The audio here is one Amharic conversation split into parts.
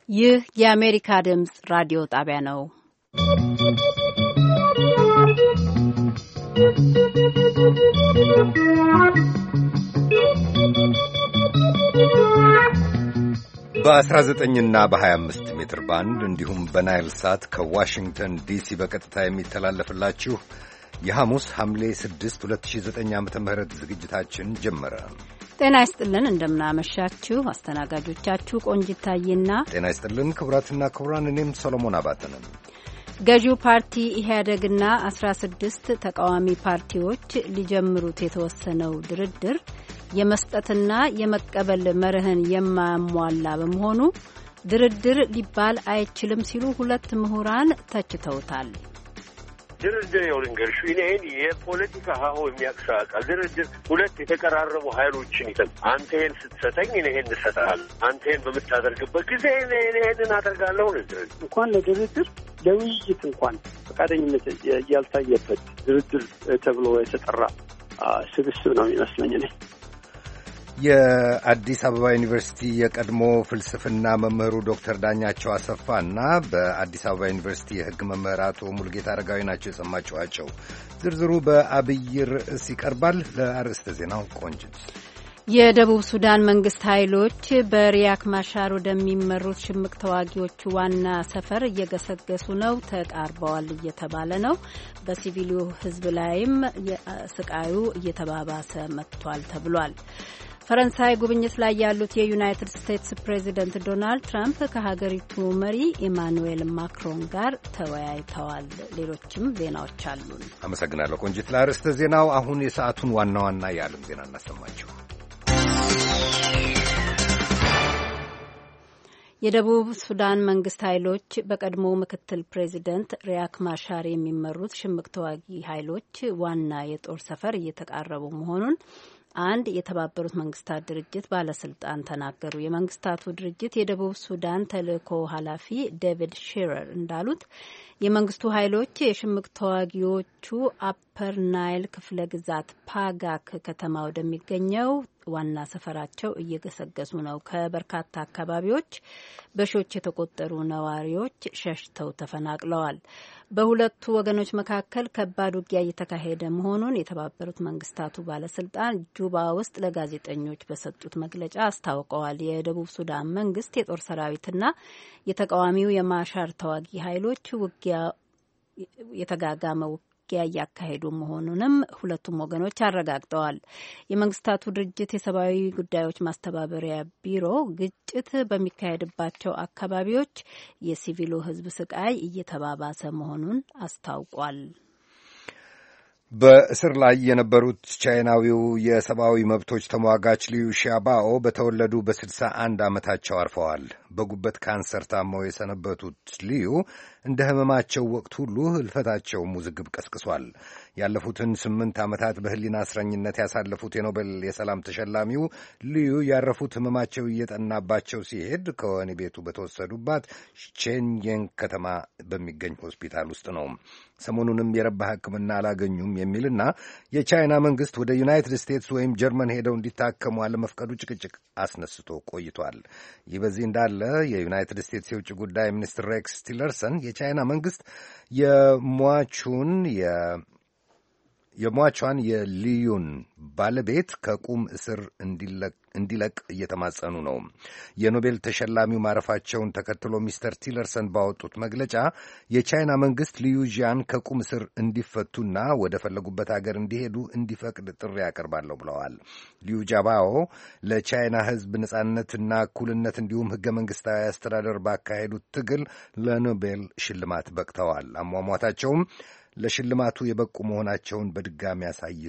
ይህ የአሜሪካ ድምፅ ራዲዮ ጣቢያ ነው። በ19ና በ25 ሜትር ባንድ እንዲሁም በናይል ሳት ከዋሽንግተን ዲሲ በቀጥታ የሚተላለፍላችሁ የሐሙስ ሐምሌ 6 2009 ዓ.ም ዝግጅታችን ጀመረ። ጤና ይስጥልን፣ እንደምናመሻችሁ። አስተናጋጆቻችሁ ቆንጂት ታዬና ጤና ይስጥልን ክቡራትና ክቡራን፣ እኔም ሰሎሞን አባተ ነን። ገዢው ፓርቲ ኢህአዴግና 16 ተቃዋሚ ፓርቲዎች ሊጀምሩት የተወሰነው ድርድር የመስጠትና የመቀበል መርህን የማያሟላ በመሆኑ ድርድር ሊባል አይችልም ሲሉ ሁለት ምሁራን ተችተውታል። ድርድር የውልንገርሹ ይህን የፖለቲካ ሀሁ የሚያቅሳቃል ድርድር ሁለት የተቀራረቡ ኃይሎችን ይጠል አንተ ይህን ስትሰጠኝ እኔ ይህን እሰጥሃለሁ፣ አንተ ይህን በምታደርግበት ጊዜ ይህንን አደርጋለሁ። ድርድር እንኳን ለድርድር ለውይይት እንኳን ፈቃደኝነት ያልታየበት ድርድር ተብሎ የተጠራ ስብስብ ነው የሚመስለኝ እኔ። የአዲስ አበባ ዩኒቨርሲቲ የቀድሞ ፍልስፍና መምህሩ ዶክተር ዳኛቸው አሰፋ እና በአዲስ አበባ ዩኒቨርሲቲ የሕግ መምህር አቶ ሙልጌታ አረጋዊ ናቸው የሰማችኋቸው። ዝርዝሩ በአብይ ርዕስ ይቀርባል። ለአርዕስተ ዜናው ቆንጅት። የደቡብ ሱዳን መንግስት ኃይሎች በሪያክ ማሻር ወደሚመሩት ሽምቅ ተዋጊዎቹ ዋና ሰፈር እየገሰገሱ ነው፣ ተቃርበዋል እየተባለ ነው። በሲቪሉ ሕዝብ ላይም ስቃዩ እየተባባሰ መጥቷል ተብሏል። ፈረንሳይ ጉብኝት ላይ ያሉት የዩናይትድ ስቴትስ ፕሬዚደንት ዶናልድ ትራምፕ ከሀገሪቱ መሪ ኢማኑኤል ማክሮን ጋር ተወያይተዋል። ሌሎችም ዜናዎች አሉን። አመሰግናለሁ ቆንጂት። ለአርዕስተ ዜናው አሁን የሰዓቱን ዋና ዋና የዓለም ዜና እናሰማችሁ። የደቡብ ሱዳን መንግስት ኃይሎች በቀድሞ ምክትል ፕሬዚደንት ሪያክ ማሻር የሚመሩት ሽምቅ ተዋጊ ኃይሎች ዋና የጦር ሰፈር እየተቃረቡ መሆኑን አንድ የተባበሩት መንግስታት ድርጅት ባለስልጣን ተናገሩ። የመንግስታቱ ድርጅት የደቡብ ሱዳን ተልእኮ ኃላፊ ዴቪድ ሺረር እንዳሉት የመንግስቱ ኃይሎች የሽምቅ ተዋጊዎቹ አፐር ናይል ክፍለ ግዛት ፓጋክ ከተማ ወደሚገኘው ዋና ሰፈራቸው እየገሰገሱ ነው። ከበርካታ አካባቢዎች በሺዎች የተቆጠሩ ነዋሪዎች ሸሽተው ተፈናቅለዋል። በሁለቱ ወገኖች መካከል ከባድ ውጊያ እየተካሄደ መሆኑን የተባበሩት መንግስታቱ ባለስልጣን ጁባ ውስጥ ለጋዜጠኞች በሰጡት መግለጫ አስታውቀዋል። የደቡብ ሱዳን መንግስት የጦር ሰራዊትና የተቃዋሚው የማሻር ተዋጊ ኃይሎች ውጊያ የተጋጋመ ውጊያ እያካሄዱ መሆኑንም ሁለቱም ወገኖች አረጋግጠዋል። የመንግስታቱ ድርጅት የሰብአዊ ጉዳዮች ማስተባበሪያ ቢሮ ግጭት በሚካሄድባቸው አካባቢዎች የሲቪሉ ሕዝብ ስቃይ እየተባባሰ መሆኑን አስታውቋል። በእስር ላይ የነበሩት ቻይናዊው የሰብአዊ መብቶች ተሟጋች ሊዩ ሻባኦ በተወለዱ በ61 ዓመታቸው አርፈዋል። በጉበት ካንሰር ታመው የሰነበቱት ሊዩ እንደ ህመማቸው ወቅት ሁሉ ህልፈታቸውም ውዝግብ ቀስቅሷል። ያለፉትን 8 ዓመታት በህሊና እስረኝነት ያሳለፉት የኖቤል የሰላም ተሸላሚው ሊዩ ያረፉት ህመማቸው እየጠናባቸው ሲሄድ ከወህኒ ቤቱ በተወሰዱባት ቼንየን ከተማ በሚገኝ ሆስፒታል ውስጥ ነው። ሰሞኑንም የረባ ሕክምና አላገኙም የሚልና የቻይና መንግስት ወደ ዩናይትድ ስቴትስ ወይም ጀርመን ሄደው እንዲታከሙ አለመፍቀዱ ጭቅጭቅ አስነስቶ ቆይቷል። ይህ በዚህ እንዳለ የዩናይትድ ስቴትስ የውጭ ጉዳይ ሚኒስትር ሬክስ ቲለርሰን የቻይና መንግስት የሟቿን የሊዩን ባለቤት ከቁም እስር እንዲለቅ እየተማጸኑ ነው። የኖቤል ተሸላሚው ማረፋቸውን ተከትሎ ሚስተር ቲለርሰን ባወጡት መግለጫ የቻይና መንግስት ሊዩ ዢያን ከቁም እስር እንዲፈቱና ወደ ፈለጉበት ሀገር እንዲሄዱ እንዲፈቅድ ጥሪ ያቀርባለሁ ብለዋል። ሊዩ ጃባኦ ለቻይና ሕዝብ ነጻነትና እኩልነት እንዲሁም ህገ መንግስታዊ አስተዳደር ባካሄዱት ትግል ለኖቤል ሽልማት በቅተዋል። አሟሟታቸውም ለሽልማቱ የበቁ መሆናቸውን በድጋሚ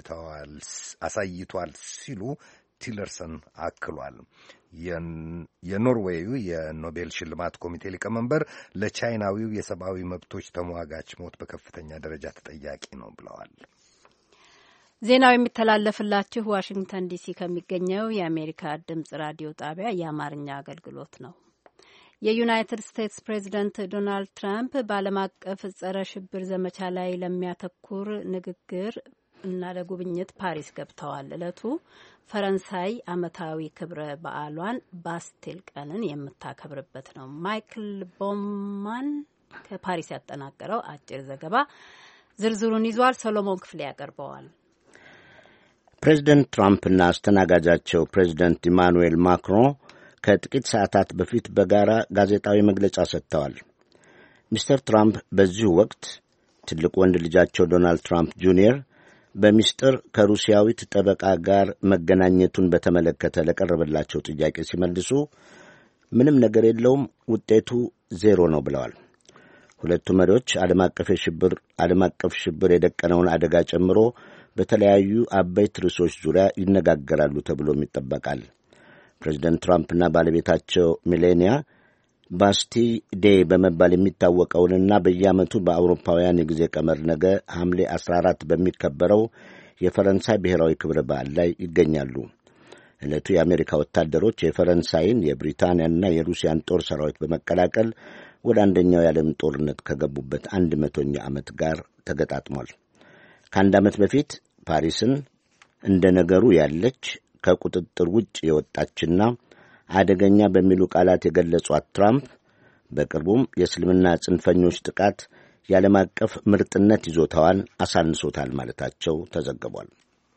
አሳይቷል ሲሉ ቲለርሰን አክሏል። የኖርዌዩ የኖቤል ሽልማት ኮሚቴ ሊቀመንበር ለቻይናዊው የሰብአዊ መብቶች ተሟጋች ሞት በከፍተኛ ደረጃ ተጠያቂ ነው ብለዋል። ዜናው የሚተላለፍላችሁ ዋሽንግተን ዲሲ ከሚገኘው የአሜሪካ ድምጽ ራዲዮ ጣቢያ የአማርኛ አገልግሎት ነው። የዩናይትድ ስቴትስ ፕሬዚደንት ዶናልድ ትራምፕ በዓለም አቀፍ ጸረ ሽብር ዘመቻ ላይ ለሚያተኩር ንግግር እና ለጉብኝት ፓሪስ ገብተዋል። ዕለቱ ፈረንሳይ ዓመታዊ ክብረ በዓሏን ባስቴል ቀንን የምታከብርበት ነው። ማይክል ቦማን ከፓሪስ ያጠናቀረው አጭር ዘገባ ዝርዝሩን ይዟል። ሰሎሞን ክፍሌ ያቀርበዋል። ፕሬዚደንት ትራምፕና አስተናጋጃቸው ፕሬዚደንት ኢማኑኤል ማክሮን ከጥቂት ሰዓታት በፊት በጋራ ጋዜጣዊ መግለጫ ሰጥተዋል። ሚስተር ትራምፕ በዚሁ ወቅት ትልቅ ወንድ ልጃቸው ዶናልድ ትራምፕ ጁኒየር በሚስጥር ከሩሲያዊት ጠበቃ ጋር መገናኘቱን በተመለከተ ለቀረበላቸው ጥያቄ ሲመልሱ ምንም ነገር የለውም፣ ውጤቱ 0 ነው ብለዋል። ሁለቱ መሪዎች ዓለም አቀፍ ሽብር የደቀነውን አደጋ ጨምሮ በተለያዩ አበይት ርዕሶች ዙሪያ ይነጋገራሉ ተብሎም ይጠበቃል። ፕሬዚደንት ትራምፕና ባለቤታቸው ሚሌኒያ ባስቲ ዴይ በመባል የሚታወቀውንና በየዓመቱ በአውሮፓውያን የጊዜ ቀመር ነገ ሐምሌ 14 በሚከበረው የፈረንሳይ ብሔራዊ ክብረ በዓል ላይ ይገኛሉ። ዕለቱ የአሜሪካ ወታደሮች የፈረንሳይን የብሪታንያንና የሩሲያን ጦር ሰራዊት በመቀላቀል ወደ አንደኛው የዓለም ጦርነት ከገቡበት 100ኛ ዓመት ጋር ተገጣጥሟል። ከአንድ ዓመት በፊት ፓሪስን እንደ ነገሩ ያለች ከቁጥጥር ውጭ የወጣችና አደገኛ በሚሉ ቃላት የገለጿት ትራምፕ በቅርቡም የእስልምና ጽንፈኞች ጥቃት የዓለም አቀፍ ምርጥነት ይዞታዋን አሳንሶታል ማለታቸው ተዘግቧል።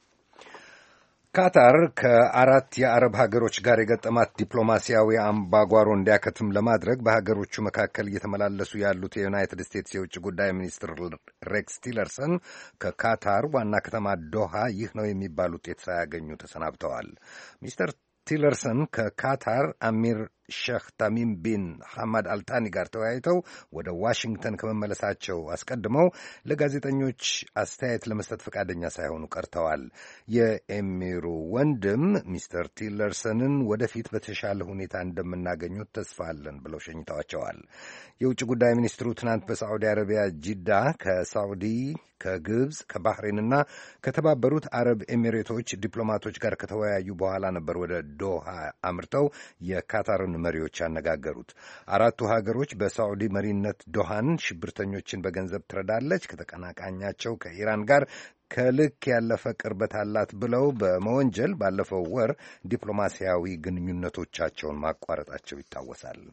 ካታር ከ4 የአረብ ሀገሮች ጋር የገጠማት ዲፕሎማሲያዊ አምባጓሮ እንዲያከትም ለማድረግ በሀገሮቹ መካከል እየተመላለሱ ያሉት የዩናይትድ ስቴትስ የውጭ ጉዳይ ሚኒስትር ሬክስ ቲለርሰን ከካታር ዋና ከተማ ዶሃ ይህ ነው የሚባል ውጤት ሳያገኙ ተሰናብተዋል። ሚስተር ቲለርሰን ከካታር አሚር ሼክ ታሚም ቢን ሐማድ አልታኒ ጋር ተወያይተው ወደ ዋሽንግተን ከመመለሳቸው አስቀድመው ለጋዜጠኞች አስተያየት ለመስጠት ፈቃደኛ ሳይሆኑ ቀርተዋል። የኤሚሩ ወንድም ሚስተር ቲለርሰንን ወደፊት በተሻለ ሁኔታ እንደምናገኙት ተስፋ አለን ብለው ሸኝተዋቸዋል። የውጭ ጉዳይ ሚኒስትሩ ትናንት በሳዑዲ አረቢያ ጂዳ ከሳዑዲ ከግብፅ ከባህሬንና ከተባበሩት አረብ ኤሚሬቶች ዲፕሎማቶች ጋር ከተወያዩ በኋላ ነበር ወደ ዶሃ አምርተው የካታርን መሪዎች ያነጋገሩት። አራቱ ሀገሮች በሳዑዲ መሪነት ዶሃን ሽብርተኞችን በገንዘብ ትረዳለች፣ ከተቀናቃኛቸው ከኢራን ጋር ከልክ ያለፈ ቅርበት አላት ብለው በመወንጀል ባለፈው ወር ዲፕሎማሲያዊ ግንኙነቶቻቸውን ማቋረጣቸው ይታወሳል።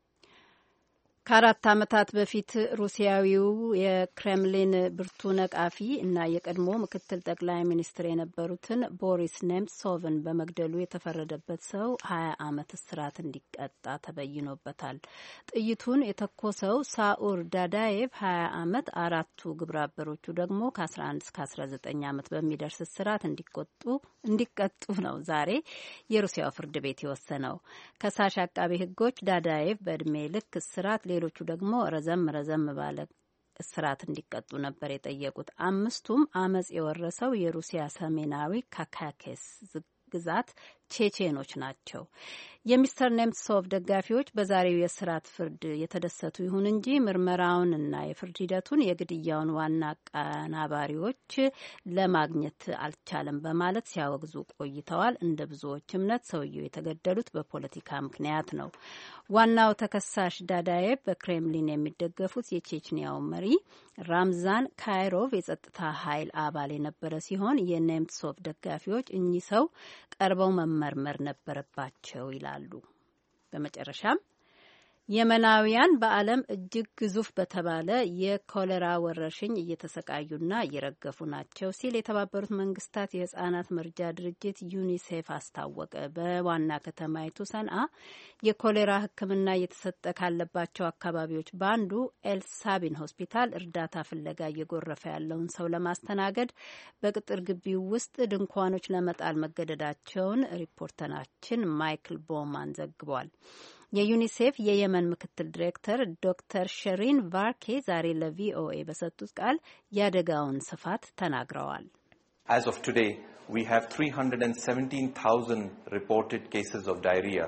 ከ4 ዓመታት በፊት ሩሲያዊው የክሬምሊን ብርቱ ነቃፊ እና የቀድሞ ምክትል ጠቅላይ ሚኒስትር የነበሩትን ቦሪስ ኔምሶቭን በመግደሉ የተፈረደበት ሰው 20 ዓመት እስራት እንዲቀጣ ተበይኖበታል። ጥይቱን የተኮሰው ሳኡር ዳዳዬቭ 20 ዓመት፣ አራቱ ግብረ አበሮቹ ደግሞ ከ11 እስከ 19 ዓመት በሚደርስ እስራት እንዲቀጡ ነው ዛሬ የሩሲያው ፍርድ ቤት የወሰነው። ከሳሽ አቃቤ ሕጎች ዳዳዬቭ በዕድሜ ልክ እስራት፣ ሌሎቹ ደግሞ ረዘም ባለ እስራት እንዲቀጡ ነበር የጠየቁት። አምስቱም አመጽ የወረሰው የሩሲያ ሰሜናዊ ካካኬስ ግዛት ቼቼኖች ናቸው። የሚስተር ኔምሶቭ ደጋፊዎች በዛሬው የእስራት ፍርድ የተደሰቱ ይሁን እንጂ ምርመራውንና የፍርድ ሂደቱን የግድያውን ዋና አቀናባሪዎች ለማግኘት አልቻለም በማለት ሲያወግዙ ቆይተዋል። እንደ ብዙዎች እምነት ሰውየው የተገደሉት በፖለቲካ ምክንያት ነው። ዋናው ተከሳሽ ዳዳዬቭ በክሬምሊን የሚደገፉት የቼችኒያው መሪ ራምዛን ካይሮቭ የጸጥታ ኃይል አባል የነበረ ሲሆን የኔምሶቭ ደጋፊዎች እኚህ ሰው ቀርበው መመርመር ነበረባቸው ይላሉ። በመጨረሻም የመናውያን በዓለም እጅግ ግዙፍ በተባለ የኮሌራ ወረርሽኝ እየተሰቃዩና እየረገፉ ናቸው ሲል የተባበሩት መንግስታት የህጻናት መርጃ ድርጅት ዩኒሴፍ አስታወቀ። በዋና ከተማይቱ ሰንዓ የኮሌራ ሕክምና እየተሰጠ ካለባቸው አካባቢዎች በአንዱ ኤልሳቢን ሆስፒታል እርዳታ ፍለጋ እየጎረፈ ያለውን ሰው ለማስተናገድ በቅጥር ግቢው ውስጥ ድንኳኖች ለመጣል መገደዳቸውን ሪፖርተራችን ማይክል ቦማን ዘግቧል። የዩኒሴፍ የየመን ምክትል ዲሬክተር ዶክተር ሸሪን ቫርኬ ዛሬ ለቪኦኤ በሰጡት ቃል የአደጋውን ስፋት ተናግረዋል። As of today, we have 317,000 reported cases of diarrhea.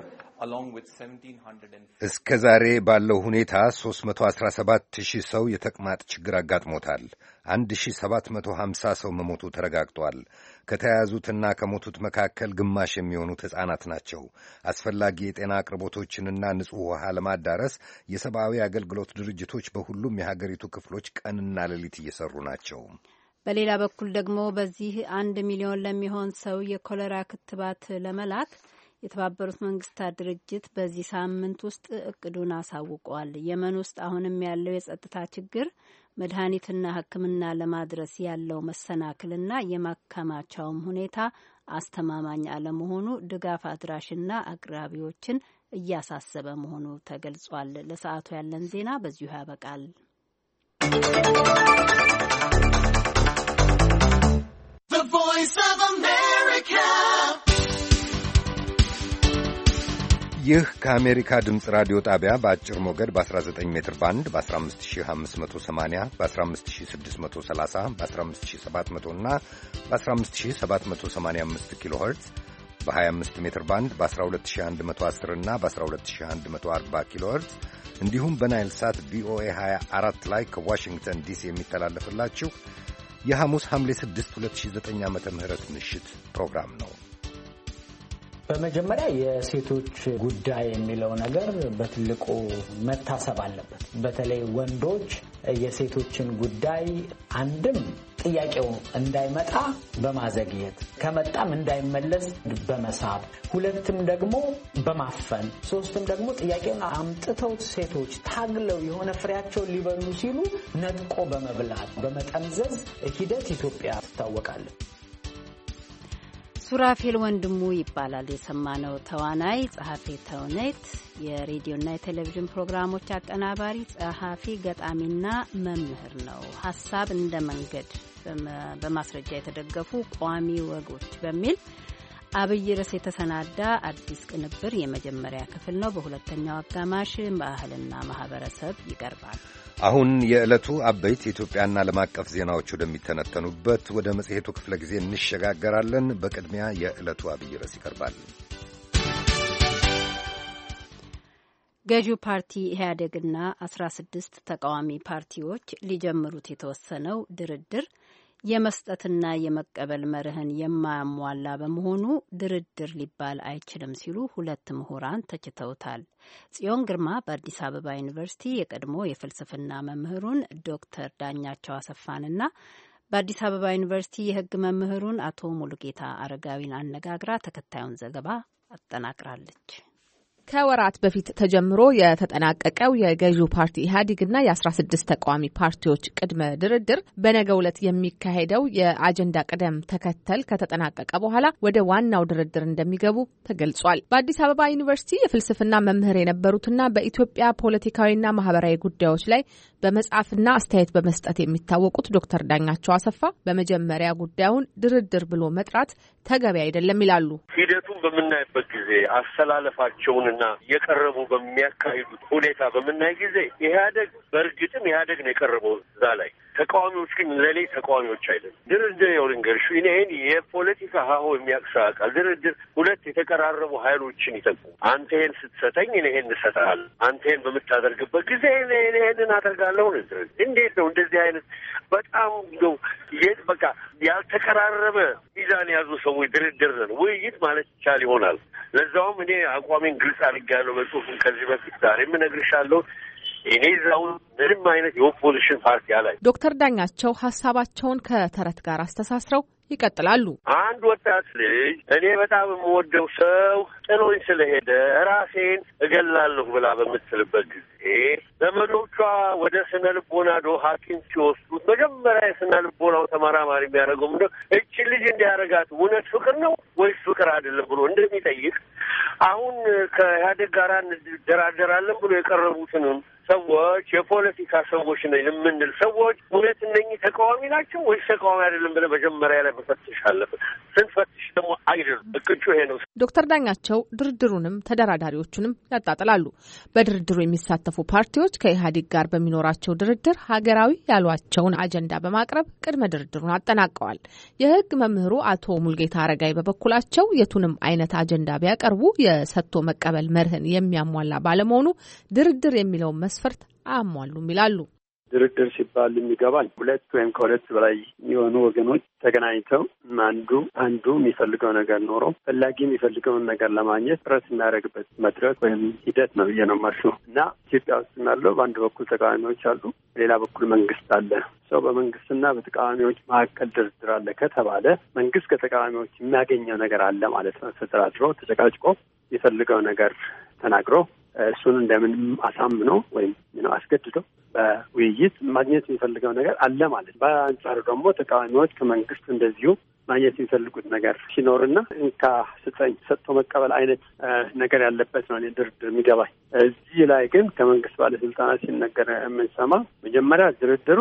እስከ ዛሬ ባለው ሁኔታ 317,000 ሰው የተቅማጥ ችግር አጋጥሞታል። 1750 ሰው መሞቱ ተረጋግጧል። ከተያዙትና ከሞቱት መካከል ግማሽ የሚሆኑት ሕፃናት ናቸው። አስፈላጊ የጤና አቅርቦቶችንና ንጹሕ ውሃ ለማዳረስ የሰብአዊ አገልግሎት ድርጅቶች በሁሉም የሀገሪቱ ክፍሎች ቀንና ሌሊት እየሰሩ ናቸው። በሌላ በኩል ደግሞ በዚህ 1 ሚሊዮን ለሚሆን ሰው የኮሌራ ክትባት ለመላክ የተባበሩት መንግስታት ድርጅት በዚህ ሳምንት ውስጥ እቅዱን አሳውቋል። የመን ውስጥ አሁንም ያለው የጸጥታ ችግር መድኃኒትና ሕክምና ለማድረስ ያለው መሰናክልና የማከማቻውም ሁኔታ አስተማማኝ አለመሆኑ ድጋፍ አድራሽና አቅራቢዎችን እያሳሰበ መሆኑ ተገልጿል። ለሰዓቱ ያለን ዜና በዚሁ ያበቃል። The Voice of America. ይህ ከአሜሪካ ድምፅ ራዲዮ ጣቢያ በአጭር ሞገድ በ19 ሜትር ባንድ በ15580 በ15630 በ15700 እና በ15785 ኪሎ ሄርትዝ በ25 ሜትር ባንድ በ12110 እና በ12140 ኪሎ ሄርትዝ እንዲሁም በናይል ሳት ቪኦኤ 24 ላይ ከዋሽንግተን ዲሲ የሚተላለፍላችሁ የሐሙስ ሐምሌ 6 2009 ዓ.ም ምሽት ፕሮግራም ነው። በመጀመሪያ የሴቶች ጉዳይ የሚለው ነገር በትልቁ መታሰብ አለበት። በተለይ ወንዶች የሴቶችን ጉዳይ አንድም ጥያቄው እንዳይመጣ በማዘግየት ከመጣም እንዳይመለስ በመሳብ፣ ሁለትም ደግሞ በማፈን፣ ሶስትም ደግሞ ጥያቄውን አምጥተው ሴቶች ታግለው የሆነ ፍሬያቸውን ሊበሉ ሲሉ ነጥቆ በመብላት በመጠምዘዝ ሂደት ኢትዮጵያ ትታወቃለች። ሱራፌል ወንድሙ ይባላል የሰማነው ተዋናይ፣ ጸሐፊ ተውኔት፣ የሬዲዮና የቴሌቪዥን ፕሮግራሞች አቀናባሪ፣ ጸሐፊ፣ ገጣሚና መምህር ነው። ሀሳብ እንደ መንገድ በማስረጃ የተደገፉ ቋሚ ወጎች በሚል አብይ ርዕስ የተሰናዳ አዲስ ቅንብር የመጀመሪያ ክፍል ነው። በሁለተኛው አጋማሽ ባህልና ማህበረሰብ ይቀርባል። አሁን የዕለቱ አበይት የኢትዮጵያና ዓለም አቀፍ ዜናዎች ወደሚተነተኑበት ወደ መጽሔቱ ክፍለ ጊዜ እንሸጋገራለን። በቅድሚያ የዕለቱ አብይ ርዕስ ይቀርባል። ገዢው ፓርቲ ኢህአዴግና 16 ተቃዋሚ ፓርቲዎች ሊጀምሩት የተወሰነው ድርድር የመስጠትና የመቀበል መርህን የማያሟላ በመሆኑ ድርድር ሊባል አይችልም ሲሉ ሁለት ምሁራን ተችተውታል። ጽዮን ግርማ በአዲስ አበባ ዩኒቨርሲቲ የቀድሞ የፍልስፍና መምህሩን ዶክተር ዳኛቸው አሰፋንና በአዲስ አበባ ዩኒቨርሲቲ የሕግ መምህሩን አቶ ሙሉጌታ አረጋዊን አነጋግራ ተከታዩን ዘገባ አጠናቅራለች። ከወራት በፊት ተጀምሮ የተጠናቀቀው የገዢው ፓርቲ ኢህአዴግና የ16 ተቃዋሚ ፓርቲዎች ቅድመ ድርድር በነገው ዕለት የሚካሄደው የአጀንዳ ቅደም ተከተል ከተጠናቀቀ በኋላ ወደ ዋናው ድርድር እንደሚገቡ ተገልጿል። በአዲስ አበባ ዩኒቨርሲቲ የፍልስፍና መምህር የነበሩትና በኢትዮጵያ ፖለቲካዊና ማህበራዊ ጉዳዮች ላይ በመጻፍና አስተያየት በመስጠት የሚታወቁት ዶክተር ዳኛቸው አሰፋ በመጀመሪያ ጉዳዩን ድርድር ብሎ መጥራት ተገቢ አይደለም ይላሉ። ሂደቱን በምናይበት ጊዜ አስተላለፋቸውንና የቀረቡ በሚያካሂዱት ሁኔታ በምናይ ጊዜ ኢህአዴግ በእርግጥም ኢህአዴግ ነው የቀረበው እዛ ላይ። ተቃዋሚዎች ግን ለሌ ተቃዋሚዎች አይደለም። ድርድር የውልንገርሹ ይሄን የፖለቲካ ሀሁ የሚያቅሳቃል። ድርድር ሁለት የተቀራረቡ ኃይሎችን ይጠቁ። አንተ ይሄን ስትሰጠኝ እኔ ይሄን እሰጥሃለሁ፣ አንተ ይሄን በምታደርግበት ጊዜ እኔ ይሄንን አደርጋለሁ። እንዴት ነው እንደዚህ አይነት በጣም ነው በቃ ያልተቀራረበ ሚዛን ያዙ ሰዎች ድርድር ነን ውይይት ማለት ይቻል ይሆናል። ለዛውም እኔ አቋሜን ግልጽ አድርጌያለሁ በጽሁፍም ከዚህ በፊት ዛሬም እነግርሻለሁ። እኔ እዛው ምንም አይነት የኦፖዚሽን ፓርቲ አላይ። ዶክተር ዳኛቸው ሀሳባቸውን ከተረት ጋር አስተሳስረው ይቀጥላሉ። አንድ ወጣት ልጅ እኔ በጣም የምወደው ሰው ጥሎኝ ስለሄደ ራሴን እገላለሁ ብላ በምትልበት ጊዜ ዘመዶቿ ወደ ስነ ልቦና ሐኪም ሲወስዱት መጀመሪያ የስነ ልቦናው ተመራማሪ የሚያደርገው ምንድነው እቺ ልጅ እንዲያደርጋት እውነት ፍቅር ነው ወይስ ፍቅር አይደለም ብሎ እንደሚጠይቅ አሁን ከኢህአዴግ ጋር እንደራደራለን ብሎ የቀረቡትንም ሰዎች የፖለቲካ ሰዎች ነን የምንል ሰዎች እውነት እነኚህ ተቃዋሚ ናቸው ወይስ ተቃዋሚ አይደለም ብለን መጀመሪያ ላይ መፈተሽ አለብን። ስንፈትሽ ደግሞ አይደለም እቅጩ ይሄ ነው። ዶክተር ዳኛቸው ድርድሩንም ተደራዳሪዎቹንም ያጣጥላሉ። በድርድሩ የሚሳተፉ ፓርቲዎች ከኢህአዴግ ጋር በሚኖራቸው ድርድር ሀገራዊ ያሏቸውን አጀንዳ በማቅረብ ቅድመ ድርድሩን አጠናቀዋል። የህግ መምህሩ አቶ ሙሉጌታ አረጋይ በበኩላቸው የቱንም አይነት አጀንዳ ቢያቀርቡ የሰጥቶ መቀበል መርህን የሚያሟላ ባለመሆኑ ድርድር የሚለውን መስፈርት አያሟሉም ይላሉ። ድርድር ሲባል የሚገባኝ ሁለት ወይም ከሁለት በላይ የሆኑ ወገኖች ተገናኝተው አንዱ የሚፈልገው ነገር ኖሮ ፈላጊ የሚፈልገውን ነገር ለማግኘት ጥረት የሚያደርግበት መድረክ ወይም ሂደት ነው ብዬ ነው የማስበው እና ኢትዮጵያ ውስጥ ያለው በአንድ በኩል ተቃዋሚዎች አሉ፣ በሌላ በኩል መንግስት አለ። ሰው በመንግስትና በተቃዋሚዎች መካከል ድርድር አለ ከተባለ መንግስት ከተቃዋሚዎች የሚያገኘው ነገር አለ ማለት ነው። ተደራድሮ ተጨቃጭቆ የፈልገው ነገር ተናግሮ እሱን እንደምንም አሳምኖ ወይም አስገድዶ በውይይት ማግኘት የሚፈልገው ነገር አለ ማለት ነው። በአንጻሩ ደግሞ ተቃዋሚዎች ከመንግስት እንደዚሁ ማግኘት የሚፈልጉት ነገር ሲኖርና እንካ ስጠኝ ሰጥቶ መቀበል አይነት ነገር ያለበት ነው ድርድር የሚገባኝ። እዚህ ላይ ግን ከመንግስት ባለስልጣናት ሲነገር የምንሰማ መጀመሪያ ድርድሩ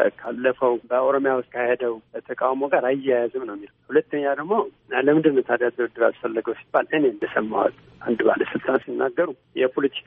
ካለፈው በኦሮሚያ ውስጥ ካሄደው ተቃውሞ ጋር አያያዝም ነው የሚለው። ሁለተኛ ደግሞ ለምንድን ነው ታዲያ ድርድር አስፈለገው ሲባል እኔ እንደሰማሁት አንድ ባለስልጣን ሲናገሩ የፖለቲካ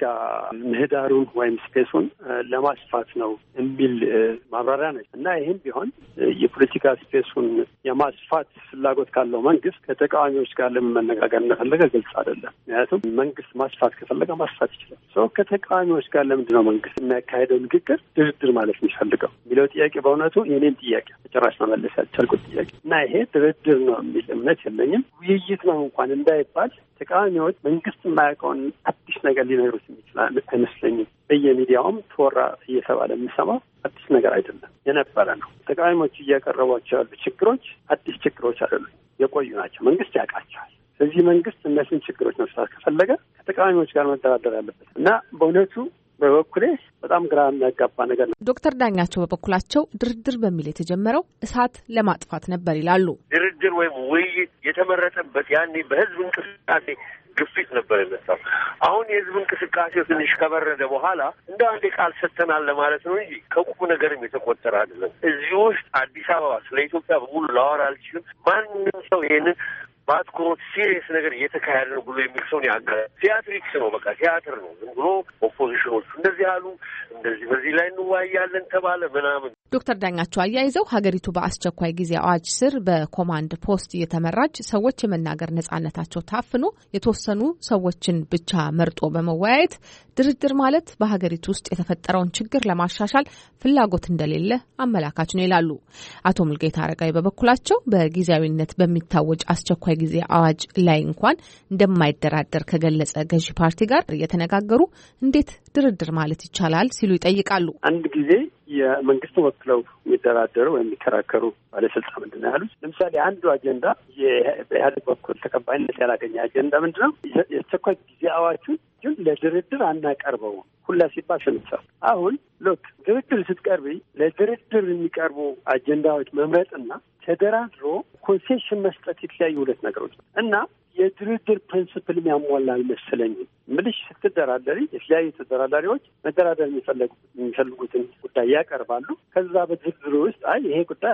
ምህዳሩን ወይም ስፔሱን ለማስፋት ነው የሚል ማብራሪያ ነው እና ይህም ቢሆን የፖለቲካ ስፔሱን የማስፋት ፍላጎት ካለው መንግስት ከተቃዋሚዎች ጋር ለምን መነጋገር እንደፈለገ ግልጽ አይደለም። ምክንያቱም መንግስት ማስፋት ከፈለገ ማስፋት ይችላል። ከተቃዋሚዎች ጋር ለምንድን ነው መንግስት የሚያካሄደው ንግግር ድርድር ማለት የሚፈልገው የሚለው ጥያቄ በእውነቱ የኔን ጥያቄ በጭራሽ መመለስ ያልቻልኩት ጥያቄ እና ይሄ ድርድር ነው የሚል እምነት የለኝም። ውይይት ነው እንኳን እንዳይባል ተቃዋሚዎች መንግስት የማያውቀውን አዲስ ነገር ሊነግሩት የሚችላል አይመስለኝም። በየሚዲያውም ተወራ እየተባለ የሚሰማው አዲስ ነገር አይደለም፣ የነበረ ነው። ተቃዋሚዎች እያቀረቧቸው ያሉ ችግሮች አዲስ ችግሮች አይደሉም፣ የቆዩ ናቸው። መንግስት ያውቃቸዋል። ስለዚህ መንግስት እነሱን ችግሮች መፍታት ከፈለገ ከተቃዋሚዎች ጋር መደራደር ያለበት እና በእውነቱ በበኩሌ በጣም ግራ የሚያጋባ ነገር ነው። ዶክተር ዳኛቸው በበኩላቸው ድርድር በሚል የተጀመረው እሳት ለማጥፋት ነበር ይላሉ። ድርድር ወይም ውይይት የተመረጠበት ያኔ በህዝብ እንቅስቃሴ ግፊት ነበር የመጣው። አሁን የህዝብ እንቅስቃሴው ትንሽ ከበረደ በኋላ እንደ አንድ ቃል ሰጥተናል ለማለት ነው እንጂ ከቁም ነገርም የተቆጠረ አይደለም። እዚህ ውስጥ አዲስ አበባ ስለ ኢትዮጵያ በሙሉ ላወራ አልችልም። ማንም ሰው ይሄንን በአትኩሮት ሲሪየስ ነገር እየተካሄደ ነው ብሎ የሚል ሰው ያጋል ቲያትሪክስ ነው፣ በቃ ቲያትር ነው። ዝም ብሎ ኦፖዚሽኖቹ እንደዚህ አሉ፣ እንደዚህ በዚህ ላይ እንዋያለን ተባለ ምናምን። ዶክተር ዳኛቸው አያይዘው ሀገሪቱ በአስቸኳይ ጊዜ አዋጅ ስር በኮማንድ ፖስት እየተመራች ሰዎች የመናገር ነጻነታቸው ታፍኖ የተወሰኑ ሰዎችን ብቻ መርጦ በመወያየት ድርድር ማለት በሀገሪቱ ውስጥ የተፈጠረውን ችግር ለማሻሻል ፍላጎት እንደሌለ አመላካች ነው ይላሉ። አቶ ሙልጌታ አረጋዊ በበኩላቸው በጊዜያዊነት በሚታወጅ አስቸኳይ ጊዜ አዋጅ ላይ እንኳን እንደማይደራደር ከገለጸ ገዢ ፓርቲ ጋር እየተነጋገሩ እንዴት ድርድር ማለት ይቻላል ሲሉ ይጠይቃሉ። አንድ ጊዜ የመንግስት ወክለው የሚደራደሩ ወይም የሚከራከሩ ባለስልጣን ምንድን ነው ያሉት? ለምሳሌ አንዱ አጀንዳ በኢህአዴግ በኩል ተቀባይነት ያላገኘ አጀንዳ ምንድን ነው? የአስቸኳይ ጊዜ አዋጁን ለድርድር አናቀርበው ሁላ ሲባል ሰምቻለሁ። አሁን ሎክ ድርድር ስትቀርቢ ለድርድር የሚቀርቡ አጀንዳዎች መምረጥና ተደራድሮ ኮንሴሽን መስጠት የተለያዩ ሁለት ነገሮች ነው እና የድርድር ፕሪንስፕል ያሟላ አልመሰለኝም። ምልሽ ስትደራደሪ የተለያዩ ተደራዳሪዎች መደራደር የሚፈልጉትን ጉዳይ ያቀርባሉ። ከዛ በድርድሩ ውስጥ አይ ይሄ ጉዳይ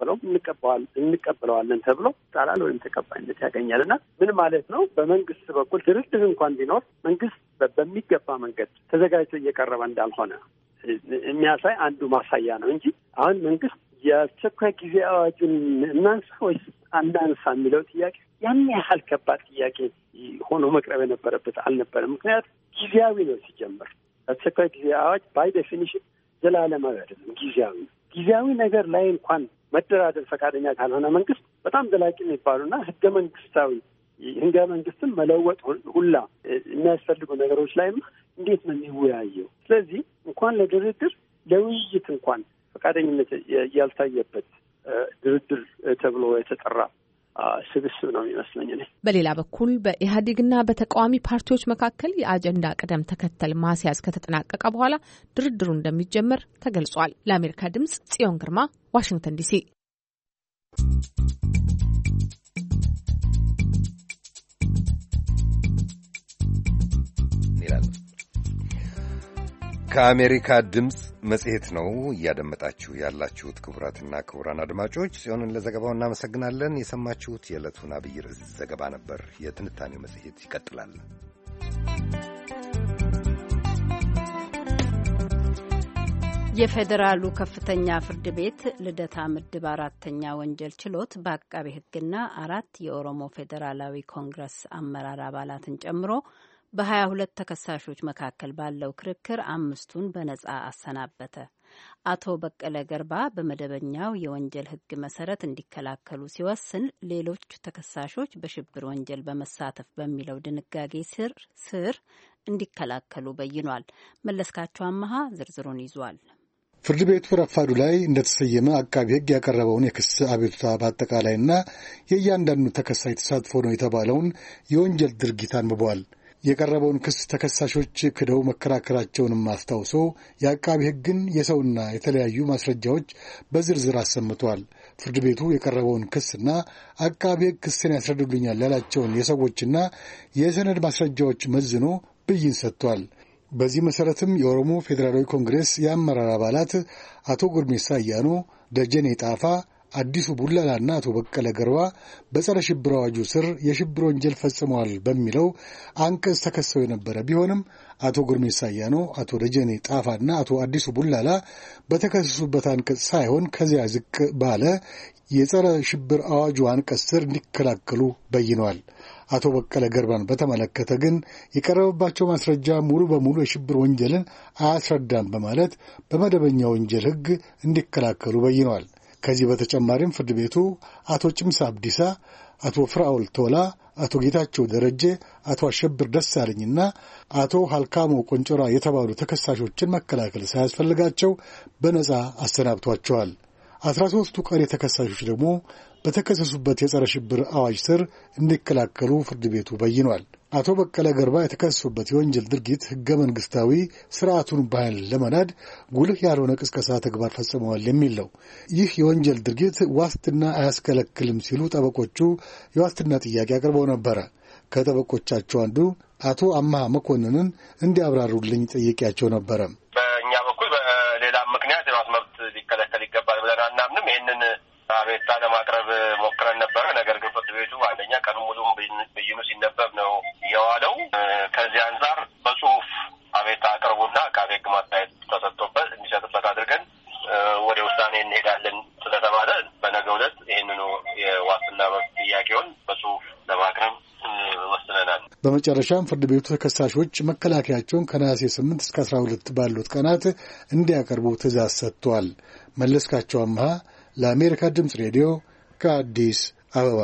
እንቀበለዋለን ተብሎ ጣላል ወይም ተቀባይነት ያገኛል እና ምን ማለት ነው? በመንግስት በኩል ድርድር እንኳን ቢኖር መንግስት በሚገባ መንገድ ተዘጋጅቶ እየቀረበ እንዳልሆነ የሚያሳይ አንዱ ማሳያ ነው እንጂ አሁን መንግስት የአስቸኳይ ጊዜ አዋጁን እናንሳ ወይስ አናንሳ የሚለው ጥያቄ ያን ያህል ከባድ ጥያቄ ሆኖ መቅረብ የነበረበት አልነበረም። ምክንያቱም ጊዜያዊ ነው ሲጀምር። አስቸኳይ ጊዜ አዋጅ ባይ ዴፊኒሽን ዘላለማዊ አይደለም፣ ጊዜያዊ ነው። ጊዜያዊ ነገር ላይ እንኳን መደራደር ፈቃደኛ ካልሆነ መንግስት በጣም ዘላቂ የሚባሉና ህገ መንግስትን መለወጥ ሁላ የሚያስፈልጉ ነገሮች ላይም እንዴት ነው የሚወያየው? ስለዚህ እንኳን ለድርድር ለውይይት እንኳን ፈቃደኝነት ያልታየበት ድርድር ተብሎ የተጠራ ስብስብ ነው የሚመስለኝ። በሌላ በኩል በኢህአዴግና በተቃዋሚ ፓርቲዎች መካከል የአጀንዳ ቅደም ተከተል ማስያዝ ከተጠናቀቀ በኋላ ድርድሩ እንደሚጀመር ተገልጿል። ለአሜሪካ ድምጽ ጽዮን ግርማ፣ ዋሽንግተን ዲሲ። ከአሜሪካ ድምፅ መጽሔት ነው እያደመጣችሁ ያላችሁት። ክቡራትና ክቡራን አድማጮች ጽዮንን ለዘገባው እናመሰግናለን። የሰማችሁት የዕለቱን አብይ ርዕስ ዘገባ ነበር። የትንታኔው መጽሔት ይቀጥላል። የፌዴራሉ ከፍተኛ ፍርድ ቤት ልደታ ምድብ 4ኛ ወንጀል ችሎት በአቃቤ ሕግና 4 የኦሮሞ ፌዴራላዊ ኮንግረስ አመራር አባላትን ጨምሮ በ22 ተከሳሾች መካከል ባለው ክርክር 5ቱን በነጻ አሰናበተ። አቶ በቀለ ገርባ በመደበኛው የወንጀል ሕግ መሰረት እንዲከላከሉ ሲወስን ሌሎች ተከሳሾች በሽብር ወንጀል በመሳተፍ በሚለው ድንጋጌ ስር እንዲከላከሉ በይኗል። መለስካቸው አመሃ ዝርዝሩን ይዟል። ፍርድ ቤቱ ረፋዱ ላይ እንደተሰየመ አቃቢ ሕግ ያቀረበውን የክስ አቤቱታ በአጠቃላይና የእያንዳንዱ ተከሳሽ ተሳትፎ ነው የተባለውን የወንጀል ድርጊት አንብቧል። የቀረበውን ክስ ተከሳሾች ክደው መከራከራቸውንም አስታውሶ የአቃቢ ሕግን የሰውና የተለያዩ ማስረጃዎች በዝርዝር አሰምቷል። ፍርድ ቤቱ የቀረበውን ክስና አቃቢ ሕግ ክስን ያስረዱልኛል ያላቸውን የሰዎችና የሰነድ ማስረጃዎች መዝኖ ብይን ሰጥቷል። በዚህ መሠረትም የኦሮሞ ፌዴራላዊ ኮንግሬስ የአመራር አባላት አቶ ጉርሜሳ አያኖ፣ ደጀኔ ጣፋ፣ አዲሱ ቡላላና አቶ በቀለ ገርባ በጸረ ሽብር አዋጁ ስር የሽብር ወንጀል ፈጽመዋል በሚለው አንቀጽ ተከሰው የነበረ ቢሆንም አቶ ጉርሜሳ አያኖ፣ አቶ ደጀኔ ጣፋና አቶ አዲሱ ቡላላ በተከሰሱበት አንቀጽ ሳይሆን ከዚያ ዝቅ ባለ የጸረ ሽብር አዋጁ አንቀጽ ስር እንዲከላከሉ በይነዋል። አቶ በቀለ ገርባን በተመለከተ ግን የቀረበባቸው ማስረጃ ሙሉ በሙሉ የሽብር ወንጀልን አያስረዳም በማለት በመደበኛ ወንጀል ሕግ እንዲከላከሉ በይነዋል። ከዚህ በተጨማሪም ፍርድ ቤቱ አቶ ጭምሳ አብዲሳ፣ አቶ ፍራኦል ቶላ፣ አቶ ጌታቸው ደረጀ፣ አቶ አሸብር ደሳለኝና አቶ ሀልካሞ ቆንጮራ የተባሉ ተከሳሾችን መከላከል ሳያስፈልጋቸው በነጻ አሰናብቷቸዋል። 13ቱ ቀሪ ተከሳሾች ደግሞ በተከሰሱበት የጸረ ሽብር አዋጅ ስር እንዲከላከሉ ፍርድ ቤቱ በይኗል። አቶ በቀለ ገርባ የተከሰሱበት የወንጀል ድርጊት ሕገ መንግሥታዊ ስርዓቱን በኃይል ለመናድ ጉልህ ያልሆነ ቅስቀሳ ተግባር ፈጽመዋል የሚል ነው። ይህ የወንጀል ድርጊት ዋስትና አያስከለክልም ሲሉ ጠበቆቹ የዋስትና ጥያቄ አቅርበው ነበረ። ከጠበቆቻቸው አንዱ አቶ አማሃ መኮንንን እንዲያብራሩልኝ ጠይቄያቸው ነበረ። በእኛ በኩል በሌላ ምክንያት የራስ መብት ሊከለከል ይገባል ብለን አናምንም። ይህንን አቤቱታ ለማቅረብ ሞክረን ነበረ። ነገር ግን ፍርድ ቤቱ አንደኛ ቀኑ ሙሉም ብይኑ ሲነበብ ነው የዋለው። ከዚህ አንጻር በጽሁፍ አቤቱታ አቅርቡና አቃቤ ሕግ ማስተያየት ተሰጥቶበት እንዲሰጥበት አድርገን ወደ ውሳኔ እንሄዳለን ስለተባለ በነገው ዕለት ይህንኑ የዋስትና መብት ጥያቄውን በጽሁፍ ለማቅረብ ወስነናል። በመጨረሻም ፍርድ ቤቱ ተከሳሾች መከላከያቸውን ከነሐሴ 8 እስከ 12 ባሉት ቀናት እንዲያቀርቡ ትእዛዝ ሰጥቷል። መለስካቸው አምሃ ለአሜሪካ ድምፅ ሬዲዮ ከአዲስ አበባ።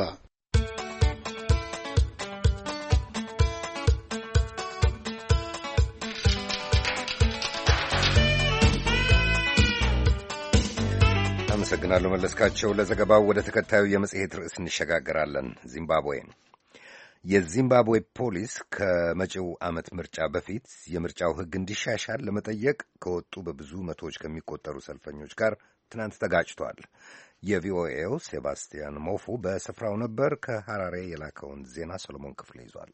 አመሰግናለሁ መለስካቸው ለዘገባው። ወደ ተከታዩ የመጽሔት ርዕስ እንሸጋገራለን። ዚምባብዌ የዚምባብዌ ፖሊስ ከመጪው ዓመት ምርጫ በፊት የምርጫው ሕግ እንዲሻሻል ለመጠየቅ ከወጡ በብዙ መቶዎች ከሚቆጠሩ ሰልፈኞች ጋር ትናንት ተጋጭቷል። የቪኦኤው ሴባስቲያን ሞፉ በስፍራው ነበር። ከሐራሬ የላከውን ዜና ሰሎሞን ክፍሌ ይዟል።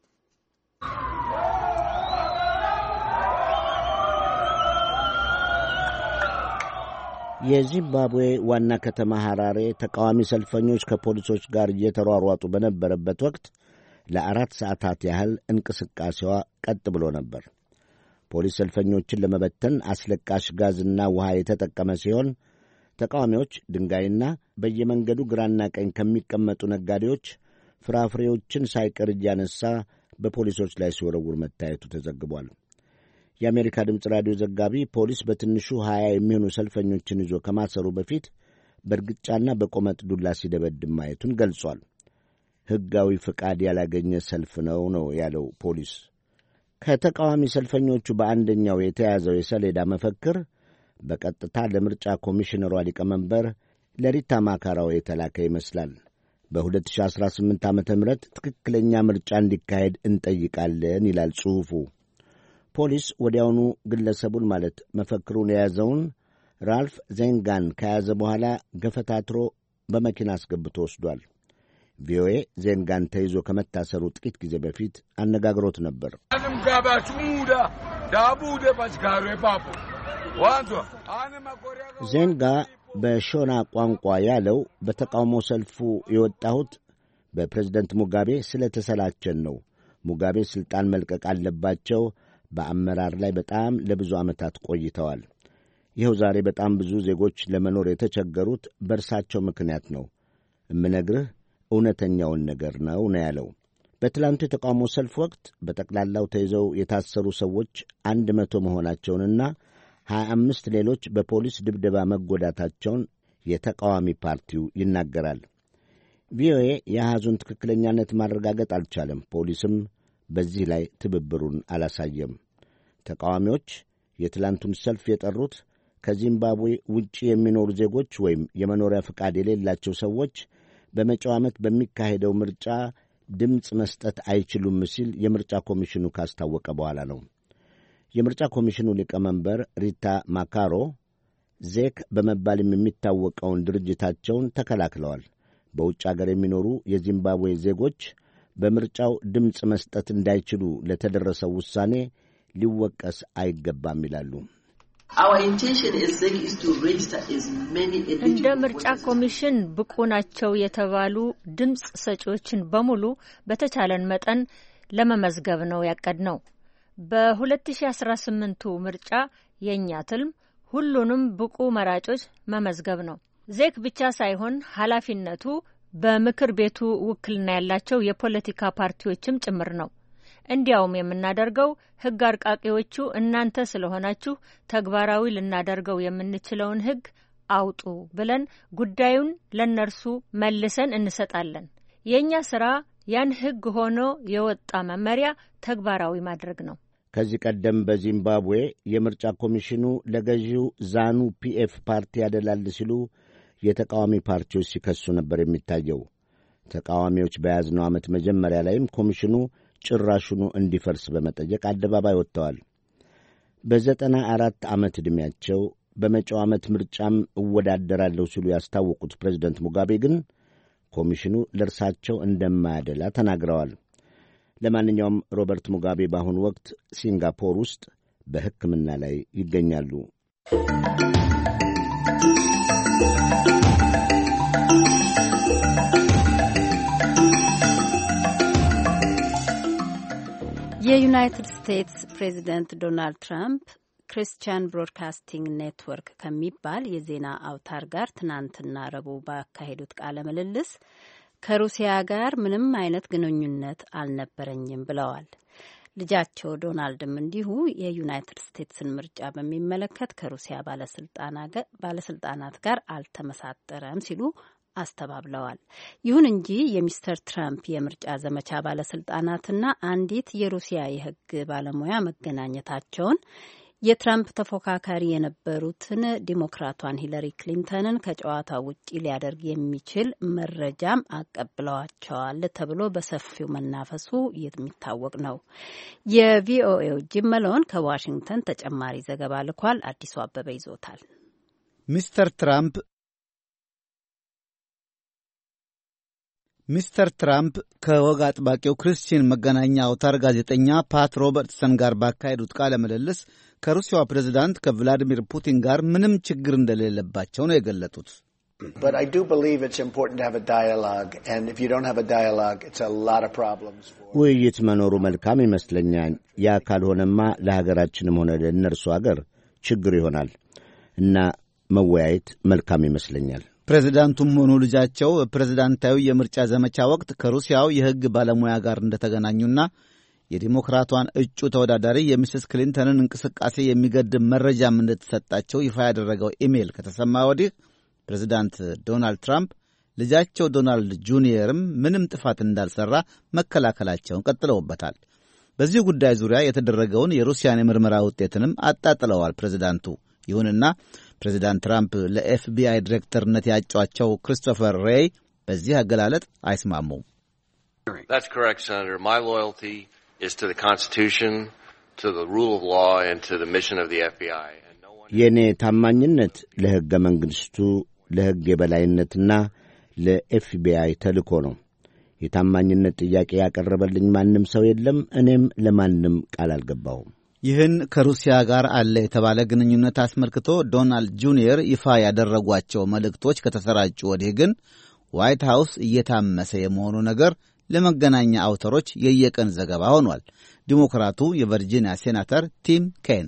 የዚምባብዌ ዋና ከተማ ሐራሬ ተቃዋሚ ሰልፈኞች ከፖሊሶች ጋር እየተሯሯጡ በነበረበት ወቅት ለ4 ሰዓታት ያህል እንቅስቃሴዋ ቀጥ ብሎ ነበር። ፖሊስ ሰልፈኞችን ለመበተን አስለቃሽ ጋዝና ውሃ የተጠቀመ ሲሆን ተቃዋሚዎች ድንጋይና በየመንገዱ ግራና ቀኝ ከሚቀመጡ ነጋዴዎች ፍራፍሬዎችን ሳይቀር እያነሳ በፖሊሶች ላይ ሲወረውር መታየቱ ተዘግቧል። የአሜሪካ ድምፅ ራዲዮ ዘጋቢ ፖሊስ በትንሹ 20 የሚሆኑ ሰልፈኞችን ይዞ ከማሰሩ በፊት በእርግጫና በቆመጥ ዱላ ሲደበድብ ማየቱን ገልጿል። ሕጋዊ ፍቃድ ያላገኘ ሰልፍ ነው ያለው ፖሊስ። ከተቃዋሚ ሰልፈኞቹ በአንደኛው የተያዘው የሰሌዳ መፈክር በቀጥታ ለምርጫ ኮሚሽነሯ ሊቀመንበር ለሪታ ማካራው የተላከ ይመስላል። በ2018 ዓ.ም ትክክለኛ ምርጫ እንዲካሄድ እንጠይቃለን ይላል ጽሑፉ። ፖሊስ ወዲያውኑ ግለሰቡን ማለት መፈክሩን የያዘውን ራልፍ ዜንጋን ከያዘ በኋላ ገፈታትሮ በመኪና አስገብቶ ወስዷል። ቪኦኤ ዜንጋን ተይዞ ከመታሰሩ ጥቂት ጊዜ በፊት አነጋግሮት ነበር። ዜንጋ በሾና ቋንቋ ያለው በተቃውሞ ሰልፉ የወጣሁት በፕሬዝደንት ሙጋቤ ስለተሰላቸን ነው። ሙጋቤ ሥልጣን መልቀቅ አለባቸው። በአመራር ላይ በጣም ለብዙ ዓመታት ቆይተዋል። ይኸው ዛሬ በጣም ብዙ ዜጎች ለመኖር የተቸገሩት በእርሳቸው ምክንያት ነው። እምነግርህ እውነተኛውን ነገር ነው ያለው። በትላንቱ የተቃውሞ ሰልፍ ወቅት በጠቅላላው ተይዘው የታሰሩ ሰዎች 100 መሆናቸውንና 25 ሌሎች በፖሊስ ድብደባ መጎዳታቸውን የተቃዋሚ ፓርቲው ይናገራል። ቪኦኤ የአሃዙን ትክክለኛነት ማረጋገጥ አልቻለም። ፖሊስም በዚህ ላይ ትብብሩን አላሳየም። ተቃዋሚዎች የትላንቱን ሰልፍ የጠሩት ከዚምባብዌ ውጪ የሚኖሩ ዜጎች ወይም የመኖሪያ ፍቃድ የሌላቸው ሰዎች በመጪው ዓመት በሚካሄደው ምርጫ ድምፅ መስጠት አይችሉም ሲል የምርጫ ኮሚሽኑ ካስታወቀ በኋላ ነው። የምርጫ ኮሚሽኑ ሊቀመንበር ሪታ ማካሮ ዜክ በመባልም የሚታወቀውን ድርጅታቸውን ተከላክለዋል። በውጭ አገር የሚኖሩ የዚምባብዌ ዜጎች በምርጫው ድምፅ መስጠት እንዳይችሉ ለተደረሰው ውሳኔ ሊወቀስ አይገባም ይላሉ። እንደ ምርጫ ኮሚሽን ብቁ ናቸው የተባሉ ድምፅ ሰጪዎችን በሙሉ በተቻለን መጠን ለመመዝገብ ነው ያቀድነው። በ2018ቱ ምርጫ የእኛ ትልም ሁሉንም ብቁ መራጮች መመዝገብ ነው። ዜክ ብቻ ሳይሆን ኃላፊነቱ በምክር ቤቱ ውክልና ያላቸው የፖለቲካ ፓርቲዎችም ጭምር ነው። እንዲያውም የምናደርገው ሕግ አርቃቂዎቹ እናንተ ስለሆናችሁ ተግባራዊ ልናደርገው የምንችለውን ሕግ አውጡ ብለን ጉዳዩን ለነርሱ መልሰን እንሰጣለን። የእኛ ሥራ ያን ሕግ ሆኖ የወጣ መመሪያ ተግባራዊ ማድረግ ነው። ከዚህ ቀደም በዚምባብዌ የምርጫ ኮሚሽኑ ለገዢው ዛኑ ፒኤፍ ፓርቲ ያደላል ሲሉ የተቃዋሚ ፓርቲዎች ሲከሱ ነበር የሚታየው። ተቃዋሚዎች በያዝነው ዓመት መጀመሪያ ላይም ኮሚሽኑ ጭራሹኑ እንዲፈርስ በመጠየቅ አደባባይ ወጥተዋል። በ94 ዓመት ዕድሜያቸው በመጪው ዓመት ምርጫም እወዳደራለሁ ሲሉ ያስታወቁት ፕሬዚደንት ሙጋቤ ግን ኮሚሽኑ ለእርሳቸው እንደማያደላ ተናግረዋል። ለማንኛውም ሮበርት ሙጋቤ በአሁኑ ወቅት ሲንጋፖር ውስጥ በሕክምና ላይ ይገኛሉ። የዩናይትድ ስቴትስ ፕሬዚደንት ዶናልድ ትራምፕ ክሪስቲያን ብሮድካስቲንግ ኔትወርክ ከሚባል የዜና አውታር ጋር ትናንትና ረቡዕ ባካሄዱት ቃለ ምልልስ ከሩሲያ ጋር ምንም አይነት ግንኙነት አልነበረኝም ብለዋል። ልጃቸው ዶናልድም እንዲሁ የዩናይትድ ስቴትስን ምርጫ በሚመለከት ከሩሲያ ባለስልጣናት ጋር አልተመሳጠረም ሲሉ አስተባብለዋል። ይሁን እንጂ የሚስተር ትራምፕ የምርጫ ዘመቻ ባለስልጣናትና አንዲት የሩሲያ የሕግ ባለሙያ መገናኘታቸውን የትራምፕ ተፎካካሪ የነበሩትን ዲሞክራቷን ሂለሪ ክሊንተንን ከጨዋታው ውጪ ሊያደርግ የሚችል መረጃም አቀብለዋቸዋል ተብሎ በሰፊው መናፈሱ የሚታወቅ ነው። የቪኦኤው ጂም መሎን ከዋሽንግተን ተጨማሪ ዘገባ ልኳል። አዲሱ አበበ ይዞታል። ሚስተር ትራምፕ ከወግ አጥባቂው ክርስቲያን መገናኛ አውታር ጋዜጠኛ ፓት ሮበርትሰን ጋር ባካሄዱት ቃለ ምልልስ ከሩሲያው ፕሬዝዳንት ከቭላዲሚር ፑቲን ጋር ምንም ችግር እንደሌለባቸው ነው የገለጡት። ውይይት መኖሩ መልካም ይመስለኛል። ያ ካልሆነማ ለሀገራችንም ሆነ ለእነርሱ አገር ችግር ይሆናል እና መወያየት መልካም ይመስለኛል። ፕሬዝዳንቱም ሆኑ ልጃቸው ፕሬዝዳንታዊ የምርጫ ዘመቻ ወቅት ከሩሲያው የሕግ ባለሙያ ጋር እንደተገናኙና የዲሞክራቷን እጩ ተወዳዳሪ የሚስስ ክሊንተንን እንቅስቃሴ የሚገድም መረጃም እንደተሰጣቸው ይፋ ያደረገው ኢሜይል ከተሰማ ወዲህ ፕሬዝዳንት ዶናልድ ትራምፕ ልጃቸው ዶናልድ ጁኒየርም ምንም ጥፋት እንዳልሠራ መከላከላቸውን ቀጥለውበታል። በዚህ ጉዳይ ዙሪያ የተደረገውን የሩሲያን የምርመራ ውጤትንም አጣጥለዋል ፕሬዝዳንቱ። ይሁንና ፕሬዚዳንት ትራምፕ ለኤፍቢአይ ዲሬክተርነት ያጯቸው ክሪስቶፈር ሬይ በዚህ አገላለጥ አይስማሙም። የእኔ ታማኝነት ለሕገ መንግሥቱ፣ ለሕግ የበላይነትና ለኤፍቢአይ ተልእኮ ነው። የታማኝነት ጥያቄ ያቀረበልኝ ማንም ሰው የለም። እኔም ለማንም ቃል አልገባሁም። ይህን ከሩሲያ ጋር አለ የተባለ ግንኙነት አስመልክቶ ዶናልድ ጁኒየር ይፋ ያደረጓቸው መልእክቶች ከተሰራጩ ወዲህ ግን ዋይት ሃውስ እየታመሰ የመሆኑ ነገር ለመገናኛ አውታሮች የየቀን ዘገባ ሆኗል። ዲሞክራቱ የቨርጂኒያ ሴናተር ቲም ኬን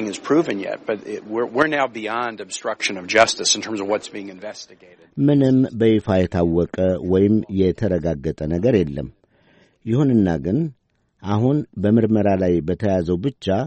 ምንም በይፋ የታወቀ ወይም የተረጋገጠ ነገር የለም። ይሁንና ግን አሁን በምርመራ ላይ በተያዘው ብቻ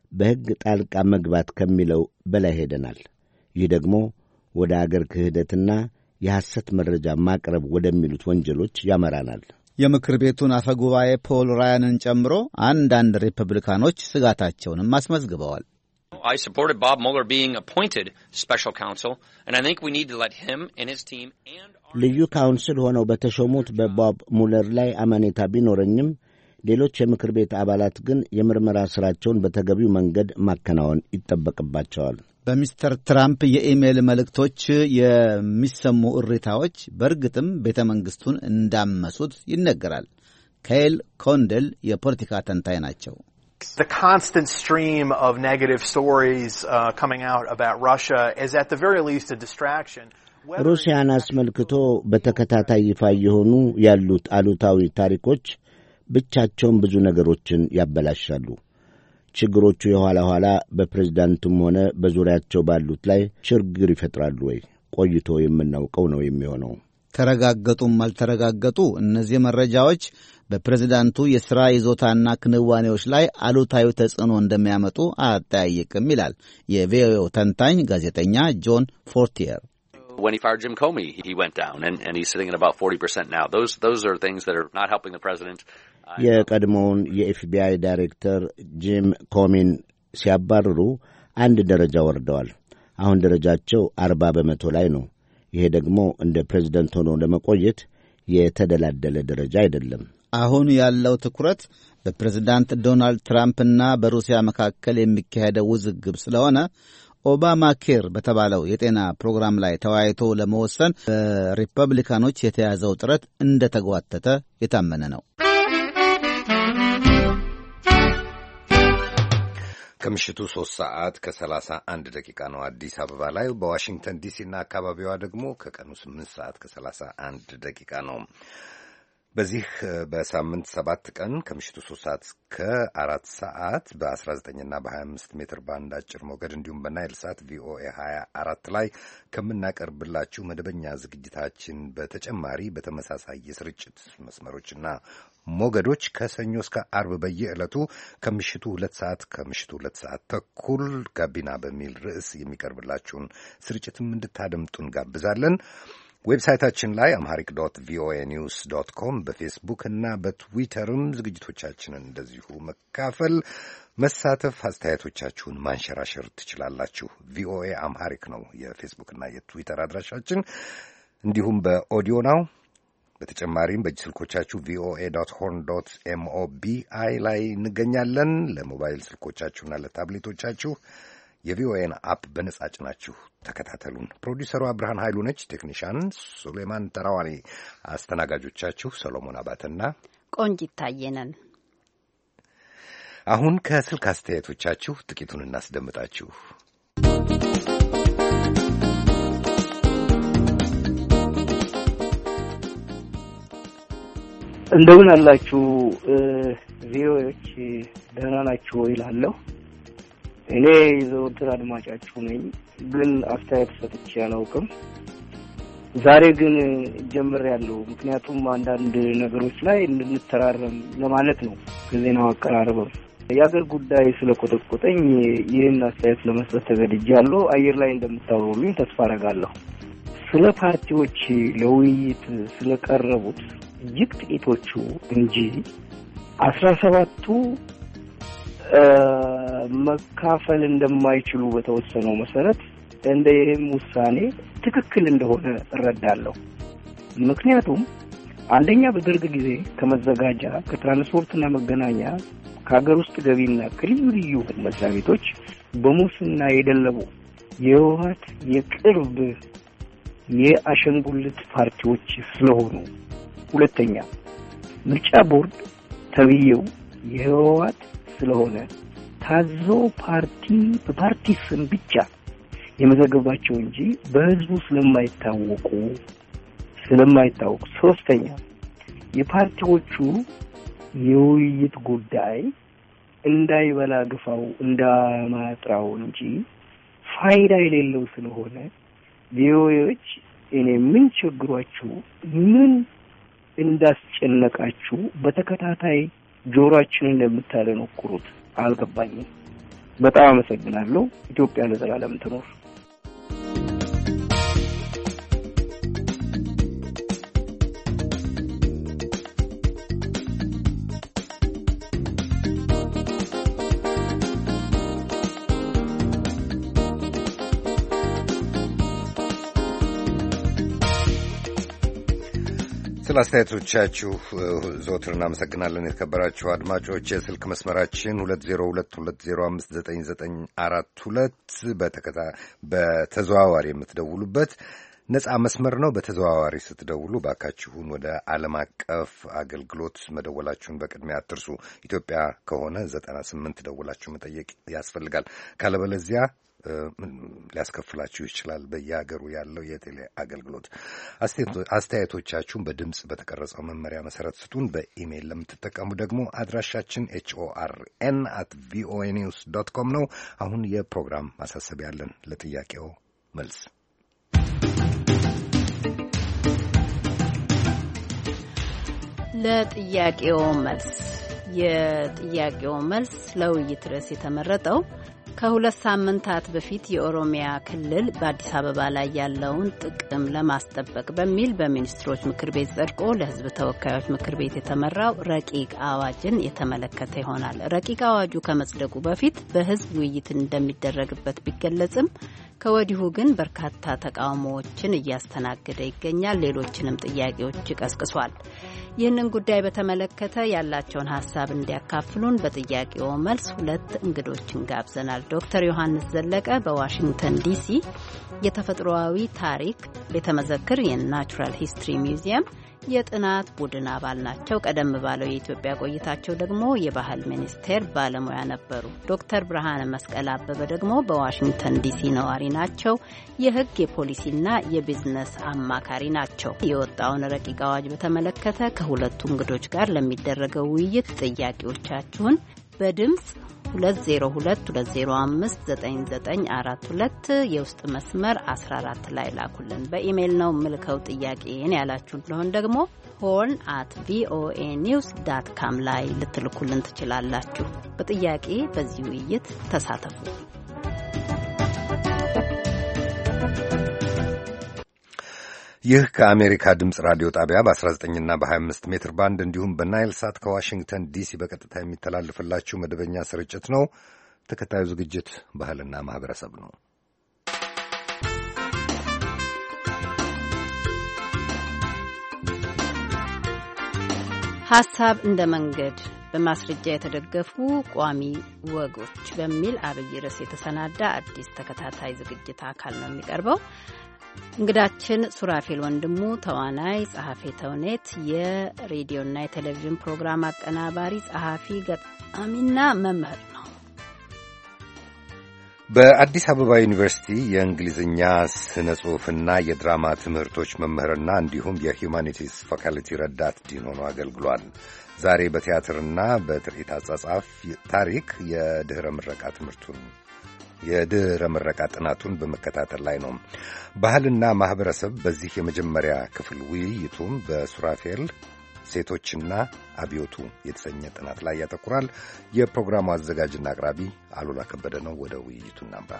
በሕግ ጣልቃ መግባት ከሚለው በላይ ሄደናል። ይህ ደግሞ ወደ አገር ክህደትና የሐሰት መረጃ ማቅረብ ወደሚሉት ወንጀሎች ያመራናል። የምክር ቤቱን አፈ ጉባኤ ፖል ራያንን ጨምሮ አንዳንድ ሪፐብሊካኖች ስጋታቸውንም አስመዝግበዋል። I supported Bob Mueller being appointed special counsel, and I think we need to let him and his team and ልዩ ካውንስል ሆነው በተሾሙት በቦብ ሙለር ላይ አመኔታ ቢኖረኝም ሌሎች የምክር ቤት አባላት ግን የምርመራ ሥራቸውን በተገቢው መንገድ ማከናወን ይጠበቅባቸዋል። በሚስተር ትራምፕ የኢሜይል መልእክቶች የሚሰሙ እሪታዎች በእርግጥም ቤተ መንግሥቱን እንዳመሱት ይነገራል። ካይል ኮንደል የፖለቲካ ተንታኝ ናቸው። The constant stream of negative stories coming out about Russia is at the very least a distraction. ሩሲያን አስመልክቶ በተከታታይ ይፋ የሆኑ ያሉት አሉታዊ ታሪኮች ብቻቸውን ብዙ ነገሮችን ያበላሻሉ። ችግሮቹ የኋላ ኋላ በፕሬዝዳንቱም ሆነ በዙሪያቸው ባሉት ላይ ችግር ይፈጥራሉ ወይ? ቆይቶ የምናውቀው ነው የሚሆነው። ተረጋገጡም አልተረጋገጡ እነዚህ መረጃዎች በፕሬዝዳንቱ የሥራ ይዞታና ክንዋኔዎች ላይ አሉታዊ ተጽዕኖ እንደሚያመጡ አያጠያይቅም ይላል የቪኦኤው ተንታኝ ጋዜጠኛ ጆን ፎርቲየር። When he fired Jim Comey, he went down, and he's sitting at about 40% now. Those are things that are not helping the president. የቀድሞውን የኤፍቢአይ ዳይሬክተር ጂም ኮሚን ሲያባርሩ አንድ ደረጃ ወርደዋል። አሁን ደረጃቸው 40% ላይ ነው። ይሄ ደግሞ እንደ ፕሬዝደንት ሆኖ ለመቆየት የተደላደለ ደረጃ አይደለም። አሁን ያለው ትኩረት በፕሬዝዳንት ዶናልድ ትራምፕና በሩሲያ መካከል የሚካሄደው ውዝግብ ስለሆነ ኦባማ ኬር በተባለው የጤና ፕሮግራም ላይ ተወያይቶ ለመወሰን በሪፐብሊካኖች የተያዘው ጥረት እንደተጓተተ የታመነ ነው። ከምሽቱ 3:31 ነው አዲስ አበባ ላይ። በዋሽንግተን ዲሲና አካባቢዋ ደግሞ ከቀኑ 8:31 ነው። በዚህ በሳምንት 7 ቀን ከምሽቱ 3 እስከ 4 በ19ና በ25 ሜትር ባንድ አጭር ሞገድ እንዲሁም በናይል ሳት ቪኦኤ 24 ላይ ከምናቀርብላችሁ መደበኛ ዝግጅታችን በተጨማሪ በተመሳሳይ የስርጭት መስመሮችና ሞገዶች ከሰኞ እስከ አርብ በየዕለቱ ከምሽቱ 2 ሰዓት ተኩል ጋቢና በሚል ርዕስ የሚቀርብላችሁን ስርጭትም እንድታደምጡን ጋብዛለን። ዌብሳይታችን ላይ amharic.voanews.com በፌስቡክ እና በትዊተርም ዝግጅቶቻችንን እንደዚሁ መካፈል፣ መሳተፍ፣ አስተያየቶቻችሁን ማንሸራሸር ትችላላችሁ። ቪኦኤ አምሃሪክ ነው የፌስቡክ እና የትዊተር አድራሻችን። እንዲሁም በኦዲዮ ነው። በተጨማሪም በእጅ ስልኮቻችሁ voa.horn.mobi ላይ እንገኛለን። ለሞባይል ስልኮቻችሁና ለታብሌቶቻችሁ የቪኦኤን አፕ በነጻ ጭናችሁ ተከታተሉን። ፕሮዲውሰሯ ብርሃን ኃይሉ ነች። ቴክኒሻን ሱሌማን ተራዋኒ፣ አስተናጋጆቻችሁ ሰሎሞን አባተና ቆንጂት ታየ ነን። አሁን ከስልክ አስተያየቶቻችሁ ጥቂቱን እናስደምጣችሁ። እንደምን አላችሁ ቪኦኤዎች? ደህና ናችሁ ወይ እላለሁ። እኔ ዘወትር አድማጫችሁ ነኝ፣ ግን አስተያየት ሰጥቼ አላውቅም። ዛሬ ግን ጀምሬያለሁ። ምክንያቱም አንዳንድ ነገሮች ላይ እንድንተራረም ለማለት ነው። ከዜናው አቀራረብም የአገር ጉዳይ ስለቆጠቆጠኝ ይህን አስተያየት ለመስጠት ተገድጃለሁ። አየር ላይ እንደምታወሩልኝ ተስፋ አደርጋለሁ። ስለ ፓርቲዎች ለውይይት ስለቀረቡት እጅግ ጥቂቶቹ እንጂ 17ቱ መካፈል እንደማይችሉ በተወሰነው መሰረት እንደ ይህም ውሳኔ ትክክል እንደሆነ እረዳለሁ። ምክንያቱም አንደኛ በደርግ ጊዜ ከመዘጋጃ ከትራንስፖርትና መገናኛ ከሀገር ውስጥ ገቢና ከልዩ ልዩ መስሪያ ቤቶች በሙስና የደለቡ የህወሓት የቅርብ የአሸንጉልት ፓርቲዎች ስለሆኑ፣ ሁለተኛ ምርጫ ቦርድ ተብዬው የህወሓት ስለሆነ ታዞ ፓርቲ በፓርቲ ስም ብቻ የመዘገባቸው እንጂ በህዝቡ ስለማይታወቁ፣ ሶስተኛ የፓርቲዎቹ የውይይት ጉዳይ እንዳይበላ ግፋው እንዳማጥራው እንጂ ፋይዳ የሌለው ስለሆነ ቪኦኤዎች እኔ ምን ችግሯችሁ ምን እንዳስጨነቃችሁ በተከታታይ ጆሮአችንን እንደምታለነቁሩት አልገባኝም። በጣም አመሰግናለሁ። ኢትዮጵያ ለዘላለም ትኖር። ስለ አስተያየቶቻችሁ ዘወትር እናመሰግናለን። የተከበራችሁ አድማጮች የስልክ መስመራችን 2022059942 በተዘዋዋሪ የምትደውሉበት ነጻ መስመር ነው። በተዘዋዋሪ ስትደውሉ ባካችሁን ወደ ዓለም አቀፍ አገልግሎት መደወላችሁን በቅድሚያ አትርሱ። ኢትዮጵያ ከሆነ 98 ደውላችሁ መጠየቅ ያስፈልጋል። ካለበለዚያ ሊያስከፍላችሁ ይችላል። በየሀገሩ ያለው የቴሌ አገልግሎት አስተያየቶቻችሁን በድምፅ በተቀረጸው መመሪያ መሰረት ስጡን። በኢሜይል ለምትጠቀሙ ደግሞ አድራሻችን HORN@voanews.com ነው። አሁን የፕሮግራም ማሳሰቢያ ያለን ለጥያቄው መልስ የጥያቄው መልስ ለውይይት ርዕስ የተመረጠው ከሁለት ሳምንታት በፊት የኦሮሚያ ክልል በአዲስ አበባ ላይ ያለውን ጥቅም ለማስጠበቅ በሚል በሚኒስትሮች ምክር ቤት ጸድቆ ለሕዝብ ተወካዮች ምክር ቤት የተመራው ረቂቅ አዋጅን የተመለከተ ይሆናል። ረቂቅ አዋጁ ከመጽደቁ በፊት በሕዝብ ውይይት እንደሚደረግበት ቢገለጽም ከወዲሁ ግን በርካታ ተቃውሞዎችን እያስተናገደ ይገኛል። ሌሎችንም ጥያቄዎች ቀስቅሷል። ይህንን ጉዳይ በተመለከተ ያላቸውን ሀሳብ እንዲያካፍሉን በጥያቄው መልስ ሁለት እንግዶችን ጋብዘናል። ዶክተር ዮሐንስ ዘለቀ በዋሽንግተን ዲሲ የተፈጥሮአዊ ታሪክ ቤተመዘክር የናቹራል ሂስትሪ ሚውዚየም የጥናት ቡድን አባል ናቸው። ቀደም ባለው የኢትዮጵያ ቆይታቸው ደግሞ የባህል ሚኒስቴር ባለሙያ ነበሩ። ዶክተር ብርሃነ መስቀል አበበ ደግሞ በዋሽንግተን ዲሲ ነዋሪ ናቸው። የሕግ የፖሊሲና የቢዝነስ አማካሪ ናቸው። የወጣውን ረቂቅ አዋጅ በተመለከተ ከሁለቱ እንግዶች ጋር ለሚደረገው ውይይት ጥያቄዎቻችሁን በድምፅ 2022059942 የውስጥ መስመር 14 ላይ ላኩልን። በኢሜይል ነው ምልከው ጥያቄን ያላችሁን ለሆን ደግሞ horn@voanews.com ላይ ልትልኩልን ትችላላችሁ። በጥያቄ በዚህ ውይይት ተሳተፉ። ይህ ከአሜሪካ ድምፅ ራዲዮ ጣቢያ በ19ና በ25 ሜትር ባንድ እንዲሁም በናይል ሳት ከዋሽንግተን ዲሲ በቀጥታ የሚተላልፍላችሁ መደበኛ ስርጭት ነው። ተከታዩ ዝግጅት ባህልና ማህበረሰብ ነው። ሀሳብ እንደ መንገድ በማስረጃ የተደገፉ ቋሚ ወጎች በሚል አብይ ርዕስ የተሰናዳ አዲስ ተከታታይ ዝግጅት አካል ነው የሚቀርበው። እንግዳችን ሱራፌል ወንድሙ ተዋናይ፣ ጸሐፌ ተውኔት፣ የሬዲዮና የቴሌቪዥን ፕሮግራም አቀናባሪ፣ ጸሐፊ፣ ገጣሚና መምህር ነው። በአዲስ አበባ ዩኒቨርሲቲ የእንግሊዝኛ ስነ ጽሑፍና የድራማ ትምህርቶች መምህርና እንዲሁም የሂውማኒቲስ ፋካልቲ ረዳት ዲን ሆኖ አገልግሏል። ዛሬ በቲያትርና በትርኢት አጻጻፍ ታሪክ የድህረ ምረቃ ጥናቱን በመከታተል ላይ ነው። ባህልና ማህበረሰብ በዚህ የመጀመሪያ ክፍል ውይይቱም በሱራፌል ሴቶችና አብዮቱ የተሰኘ ጥናት ላይ ያተኩራል። የፕሮግራሙ አዘጋጅና አቅራቢ አሉላ ከበደ ነው። ወደ ውይይቱ እናምራ።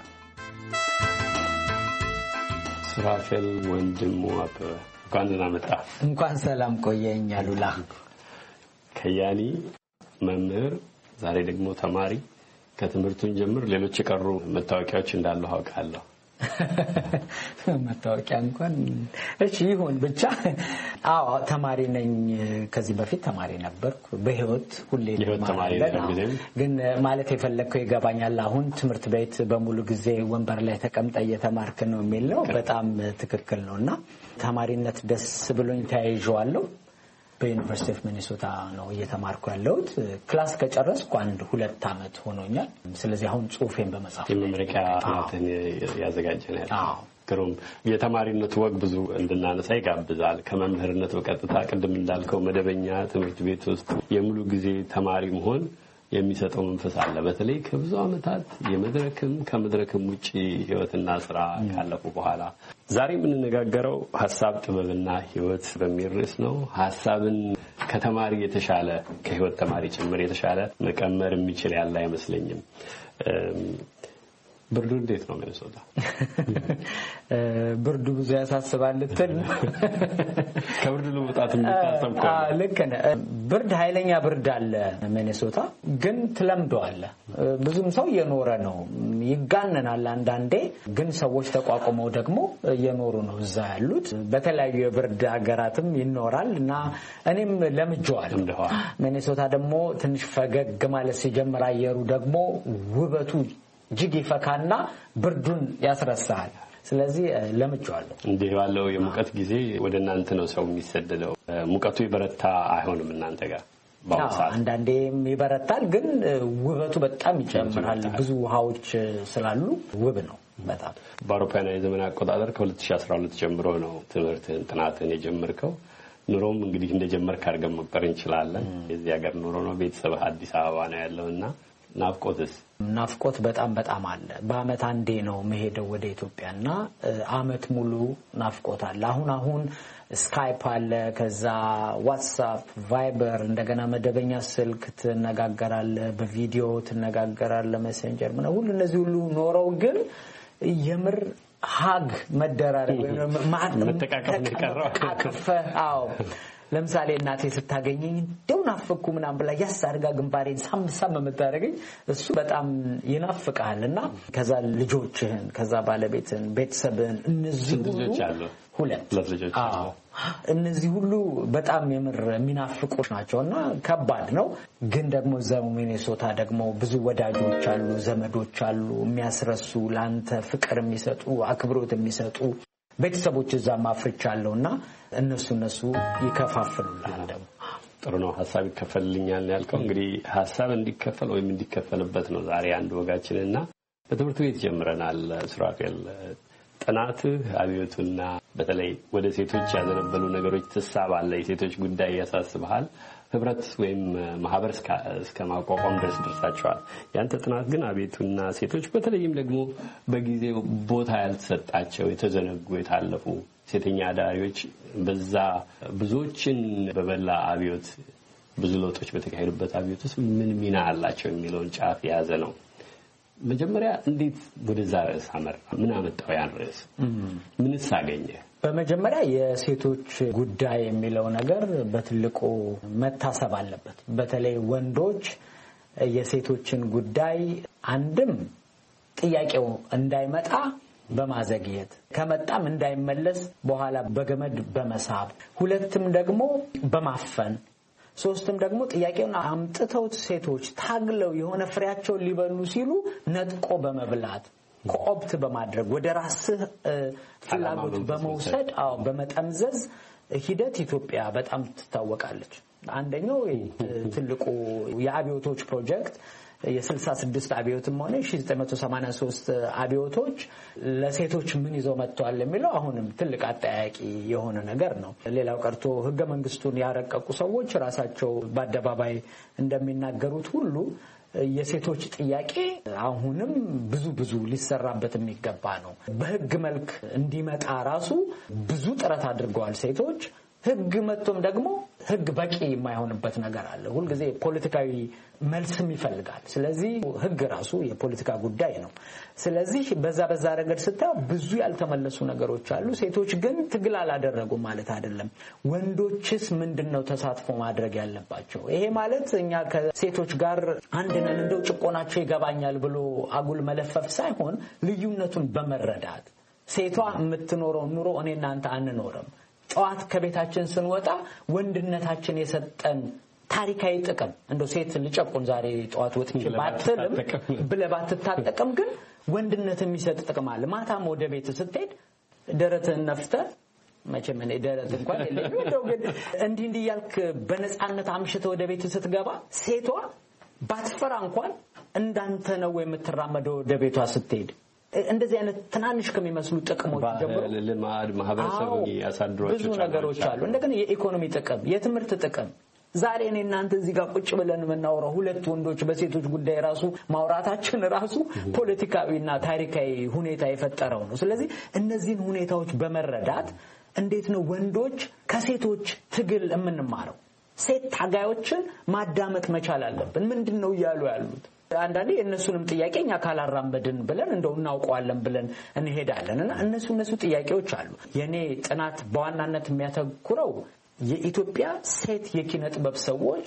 ሱራፌል ወንድሙ አበበ እንኳን ደህና መጣ። እንኳን ሰላም ቆየኝ አሉላ። ከያኒ መምህር፣ ዛሬ ደግሞ ተማሪ። ከትምህርቱን ጀምር ሌሎች የቀሩ መታወቂያዎች እንዳሉ አውቃለሁ። መታወቂያ እንኳን እሺ ይሁን ብቻ። አዎ ተማሪ ነኝ። ከዚህ በፊት ተማሪ ነበርኩ። በህይወት ሁሌ ተማሪ ነበር። ግን ማለት የፈለከው ይገባኛል። አሁን ትምህርት ቤት በሙሉ ጊዜ ወንበር ላይ ተቀምጠ እየተማርክ ነው የሚለው በጣም ትክክል ነውና ተማሪነት ደስ ብሎኝ ተያይዤዋለሁ። በዩኒቨርሲቲ ኦፍ ሚኒሶታ ነው እየተማርኩ ያለሁት። ክላስ ከጨረስኩ 2 አመት ሆኖኛል። ስለዚህ አሁን ጽሁፌን በመጻፍ የመመረቂያ ጥናትን ያዘጋጀናል። ግሩም። የተማሪነት ወግ ብዙ እንድናነሳ ይጋብዛል። ከመምህርነት በቀጥታ ቅድም እንዳልከው መደበኛ ትምህርት ቤት ውስጥ የሙሉ ጊዜ ተማሪ መሆን የሚሰጠው መንፈስ አለ። በተለይ ከብዙ አመታት የመድረክም ከመድረክም ውጪ ህይወትና ስራ ካለፉ በኋላ ዛሬ የምንነጋገረው ሀሳብ ጥበብና ህይወት በሚል ርዕስ ነው። ሀሳብን ከተማሪ የተሻለ ከህይወት ተማሪ ጭምር የተሻለ መቀመር የሚችል ያለ አይመስለኝም። ብርዱ እንዴት ነው ሚኒሶታ? ብርዱ ብዙ ያሳስባል እንትን ከብርዱ ለመውጣት የሚታሰብ እኮ ልክ ነህ። ብርድ ኃይለኛ ብርድ አለ ሚኒሶታ፣ ግን ትለምደዋለህ። ብዙም ሰው እየኖረ ነው። ይጋነናል አንዳንዴ፣ ግን ሰዎች ተቋቁመው ደግሞ እየኖሩ ነው እዛ ያሉት። በተለያዩ የብርድ ሀገራትም ይኖራል እና እኔም ለምጄዋለሁ። ሚኒሶታ ደግሞ ትንሽ ፈገግ ማለት ሲጀምር አየሩ ደግሞ ውበቱ እጅግ ይፈካና ብርዱን ያስረሳል። ስለዚህ ለምጄዋለሁ። እንዲህ ባለው የሙቀት ጊዜ ወደ እናንተ ነው ሰው የሚሰደደው። ሙቀቱ ይበረታ አይሆንም እናንተ ጋር? አንዳንዴም ይበረታል፣ ግን ውበቱ በጣም ይጨምራል። ብዙ ውሃዎች ስላሉ ውብ ነው በጣም። በአውሮፓውያን የዘመን አቆጣጠር ከ2012 ጀምሮ ነው ትምህርትን ጥናትን የጀመርከው። ኑሮም እንግዲህ እንደጀመርክ አድርገን መቁጠር እንችላለን። የዚህ ሀገር ኑሮ ነው። ቤተሰብህ አዲስ አበባ ነው ያለውና ናፍቆትስ? ናፍቆት በጣም አለ። በአመት አንዴ ነው መሄደው ወደ ኢትዮጵያና አመት ሙሉ ናፍቆት አለ። አሁን ስካይፕ አለ፣ ከዛ ዋትስአፕ፣ ቫይበር፣ እንደገና መደበኛ ስልክ ትነጋገራለህ፣ በቪዲዮ ትነጋገራለህ፣ ሜሴንጀር ምናምን ሁሉ እነዚህ ሁሉ ኖረው ግን የምር ሀግ መደራረግ መተቃቀፍ ነው። ለምሳሌ እናቴ ስታገኘኝ እንደው ናፍቁ ምናምን ብላ ያሳርጋ ግንባሬን ሳም የምታደርገኝ እሱ በጣም ይናፍቃልና ከዛ ልጆችህን፣ ከዛ ባለቤትን፣ ቤተሰብን እነዚህ ሁለት ልጆች እነዚህ ሁሉ በጣም የምር የሚናፍቁት ናቸውና ከባድ ነው። ግን ደግሞ እዛው ሚኒሶታ ደግሞ ብዙ ወዳጆች አሉ፣ ዘመዶች አሉ፣ የሚያስረሱ ላንተ ፍቅር የሚሰጡ አክብሮት የሚሰጡ ቤተሰቦች እዛም አፍርቻለሁና እነሱ ይከፋፍሉልሃል። ደግሞ ጥሩ ነው። ሀሳብ ይከፈልልኛል ያልከው እንግዲህ ሀሳብ እንዲከፈል ወይም እንዲከፈልበት ነው ዛሬ አንድ ወጋችንና በትምህርት ቤት ጀምረናል። ሱራፌል፣ ጥናትህ አብዮቱና በተለይ ወደ ሴቶች ያዘነበሉ ነገሮች ትሳባለህ። የሴቶች ጉዳይ ያሳስብሃል። ህብረት ወይም ማህበር እስከ ማቋቋም ድረስ ደርሳቸዋል። ያንተ ጥናት ግን አብዮቱና ሴቶች በተለይም ደግሞ በጊዜው ቦታ ያልተሰጣቸው የተዘነጉ የታለፉ ሴተኛ አዳሪዎች በዛ ብዙዎችን በበላ አብዮት ብዙ ለውጦች በተካሄዱበት አብዮት ውስጥ ምን ሚና አላቸው የሚለውን ጫፍ የያዘ ነው። መጀመሪያ እንዴት ወደዛ ርዕስ አመራ? ምን አመጣው ያን ርዕስ? ምንስ አገኘ? በመጀመሪያ የሴቶች ጉዳይ የሚለው ነገር በትልቁ መታሰብ አለበት። በተለይ ወንዶች የሴቶችን ጉዳይ አንድም ጥያቄው እንዳይመጣ በማዘግየት ከመጣም እንዳይመለስ በኋላ በገመድ በመሳብ፣ ሁለትም ደግሞ በማፈን፣ ሶስትም ደግሞ ጥያቄውን አምጥተው ሴቶች ታግለው የሆነ ፍሬያቸውን ሊበሉ ሲሉ ነጥቆ በመብላት ኮኦፕት በማድረግ ወደ ራስህ ፍላጎት በመውሰድ በመጠምዘዝ ሂደት ኢትዮጵያ በጣም ትታወቃለች። አንደኛው ትልቁ የአብዮቶች ፕሮጀክት የ66 አብዮትም ሆነ 1983 አብዮቶች ለሴቶች ምን ይዘው መጥተዋል የሚለው አሁንም ትልቅ አጠያቂ የሆነ ነገር ነው። ሌላው ቀርቶ ህገ መንግስቱን ያረቀቁ ሰዎች ራሳቸው በአደባባይ እንደሚናገሩት ሁሉ የሴቶች ጥያቄ አሁንም ብዙ ሊሰራበት የሚገባ ነው። በህግ መልክ እንዲመጣ ራሱ ብዙ ጥረት አድርገዋል ሴቶች። ህግ መጥቶም ደግሞ ህግ በቂ የማይሆንበት ነገር አለ። ሁልጊዜ ፖለቲካዊ መልስም ይፈልጋል። ስለዚህ ህግ ራሱ የፖለቲካ ጉዳይ ነው። ስለዚህ በዛ ረገድ ስታየው ብዙ ያልተመለሱ ነገሮች አሉ። ሴቶች ግን ትግል አላደረጉም ማለት አይደለም። ወንዶችስ ምንድነው ተሳትፎ ማድረግ ያለባቸው? ይሄ ማለት እኛ ከሴቶች ጋር አንድ ነን እንደው ጭቆናቸው ይገባኛል ብሎ አጉል መለፈፍ ሳይሆን ልዩነቱን በመረዳት ሴቷ የምትኖረው ኑሮ እኔ እናንተ አንኖርም። ጠዋት ከቤታችን ስንወጣ ወንድነታችን የሰጠን ታሪካዊ ጥቅም እንደው ሴት ልጨቁን ዛሬ ጠዋት ወጥቼ ባትልም ብለህ ባትታጠቅም ግን ወንድነት የሚሰጥ ጥቅም አለ። ማታም ወደ ቤት ስትሄድ ደረትህን ነፍተህ መቼም እኔ ደረት እንኳን የለኝም እንደው ግን እንዲህ ያልክ በነፃነት አምሽተህ ወደ ቤት ስትገባ ሴቷ ባትፈራ እንኳን እንዳንተ ነው የምትራመደው ወደ ቤቷ ስትሄድ። እንደዚህ አይነት ትናንሽ ከሚመስሉ ጥቅሞች ጀምሮ ለማድ ማህበረሰቡ ያሳድሯቸው ብዙ ነገሮች አሉ። እንደገና የኢኮኖሚ ጥቅም፣ የትምህርት ጥቅም። ዛሬ እኔ እናንተ እዚህ ጋር ቁጭ ብለን የምናወራው ሁለት ወንዶች በሴቶች ጉዳይ ራሱ ማውራታችን ራሱ ፖለቲካዊና ታሪካዊ ሁኔታ የፈጠረው ነው። ስለዚህ እነዚህን ሁኔታዎች በመረዳት እንዴት ነው ወንዶች ከሴቶች ትግል የምንማረው? ሴት ታጋዮችን ማዳመጥ መቻል አለብን። ምንድነው እያሉ ያሉት? አንዳንዴ እነሱንም ጥያቄ እኛ ካላራመድን ብለን እንደው እናውቀዋለን ብለን እንሄዳለንና እነሱ ጥያቄዎች አሉ። የኔ ጥናት በዋናነት የሚያተኩረው የኢትዮጵያ ሴት የኪነ ጥበብ ሰዎች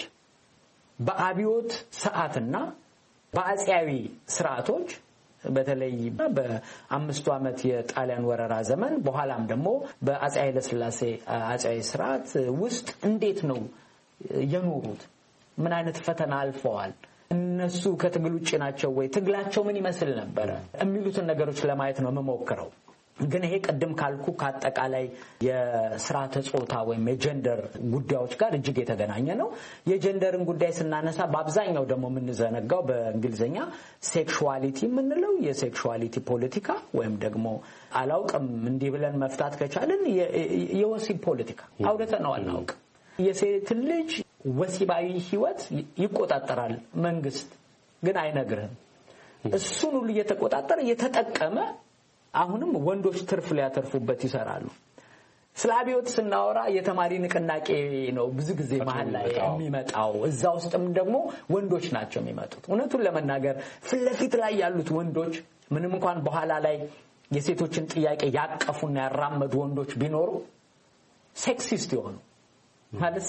በአብዮት ሰዓትና በአጼያዊ ስርዓቶች በተለይ በ5 ዓመት የጣሊያን ወረራ ዘመን በኋላም ደግሞ በአጼ ኃይለ ሥላሴ አጼያዊ ስርዓት ውስጥ እንዴት ነው የኖሩት? ምን አይነት ፈተና አልፈዋል? እነሱ ከትግል ውጪ ናቸው ወይ? ትግላቸው ምን ይመስል ነበር? የሚሉትን ነገሮች ለማየት ነው የምሞክረው። ግን ይሄ ቀደም ካልኩ ከአጠቃላይ የስርዓተ ጾታ ወይም የጀንደር ጉዳዮች ጋር እጅግ የተገናኘ ነው። የጀንደርን ጉዳይ ስናነሳ በአብዛኛው ደግሞ የምንዘነጋው በእንግሊዝኛ ሴክሹዋሊቲ የምንለው የሴክሹዋሊቲ ፖለቲካ ወይም ደግሞ አላውቅም እንዲህ ብለን መፍታት ከቻልን የወሲብ ፖለቲካ አውርተነው አናውቅም። የሴት ልጅ ወሲባዊ ህይወት ይቆጣጠራል መንግስት፣ ግን አይነግርህም። እሱን ሁሉ እየተቆጣጠረ እየተጠቀመ አሁንም ወንዶች ትርፍ ሊያተርፉበት ይሰራሉ። ስለ አብዮት ስናወራ የተማሪ ንቅናቄ ነው ብዙ ጊዜ መሀል ላይ የሚመጣው። እዛ ውስጥም ደግሞ ወንዶች ናቸው የሚመጡት። እውነቱን ለመናገር ፍለፊት ላይ ያሉት ወንዶች ምንም እንኳን በኋላ ላይ የሴቶችን ጥያቄ ያቀፉና ያራመዱ ወንዶች ቢኖሩ ሴክሲስት የሆኑ ማለት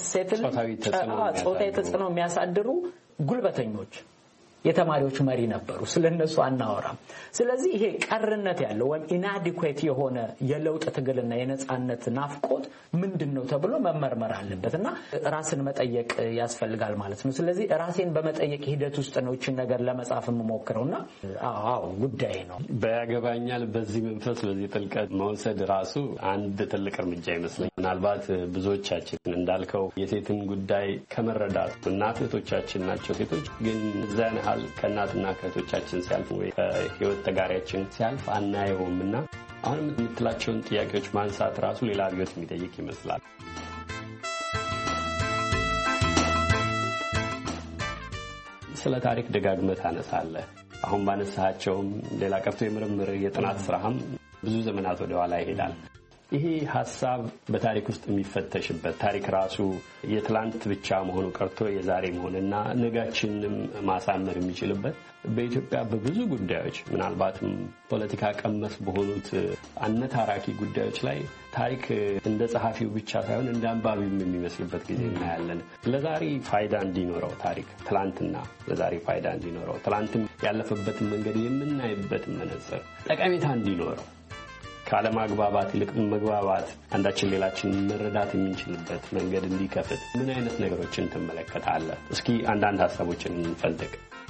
ጾታዊ ተጽዕኖ የሚያሳድሩ ጉልበተኞች የተማሪዎች መሪ ነበሩ። ስለነሱ አናወራም። ስለዚህ ይሄ ቀርነት ያለው ወይም ኢናዲኩዌት የሆነ የለውጥ ትግልና የነጻነት ናፍቆት ምንድነው ተብሎ መመርመር አለበትና ራስን መጠየቅ ያስፈልጋል ማለት ነው። ስለዚህ ራሴን በመጠየቅ ሂደት ውስጥ ነው እቺን ነገር ለመጻፍ የምሞክረውና አዎ ጉዳይ ነው። በያገባኛል በዚህ መንፈስ በዚህ ጥልቀት መውሰድ ራሱ አንድ ትልቅ እርምጃ ይመስለኛል። ምናልባት ብዙዎቻችን እንዳልከው የሴትን ጉዳይ ከመረዳት እናቶቻችን ናቸው ሴቶች ግን ዘን ከእናትና ከእህቶቻችን ሲያልፍ ወይ ከህይወት ተጋሪያችን ሲያልፍ አናየውምና አሁንም የምትላቸውን ጥያቄዎች ማንሳት ራሱ ሌላ አብዮት የሚጠይቅ ይመስላል። ስለ ታሪክ ደጋግመህ ታነሳለህ። አሁን ባነሳቸውም ሌላ ቀርቶ የምርምር የጥናት ስራህም ብዙ ዘመናት ወደ ኋላ ይሄዳል። ይሄ ሐሳብ በታሪክ ውስጥ የሚፈተሽበት ታሪክ ራሱ የትላንት ብቻ መሆኑ ቀርቶ የዛሬ መሆንና ነጋችንንም ማሳመር የሚችልበት በኢትዮጵያ በብዙ ጉዳዮች ምናልባትም ፖለቲካ ቀመስ በሆኑት አነታራኪ ጉዳዮች ላይ ታሪክ እንደ ጸሐፊው ብቻ ሳይሆን እንደ አንባቢውም የሚመስልበት ጊዜ እናያለን። ለዛሬ ፋይዳ እንዲኖረው ታሪክ ትላንትና ለዛሬ ፋይዳ እንዲኖረው ትላንትም ያለፈበትን መንገድ የምናይበት መነጽር ጠቀሜታ እንዲኖረው ካለማግባባት ይልቅ መግባባት አንዳችን ሌላችን መረዳት የምንችልበት መንገድ እንዲከፍት ምን አይነት ነገሮችን ትመለከታለህ? እስኪ አንዳንድ ሐሳቦችን እንፈልግ።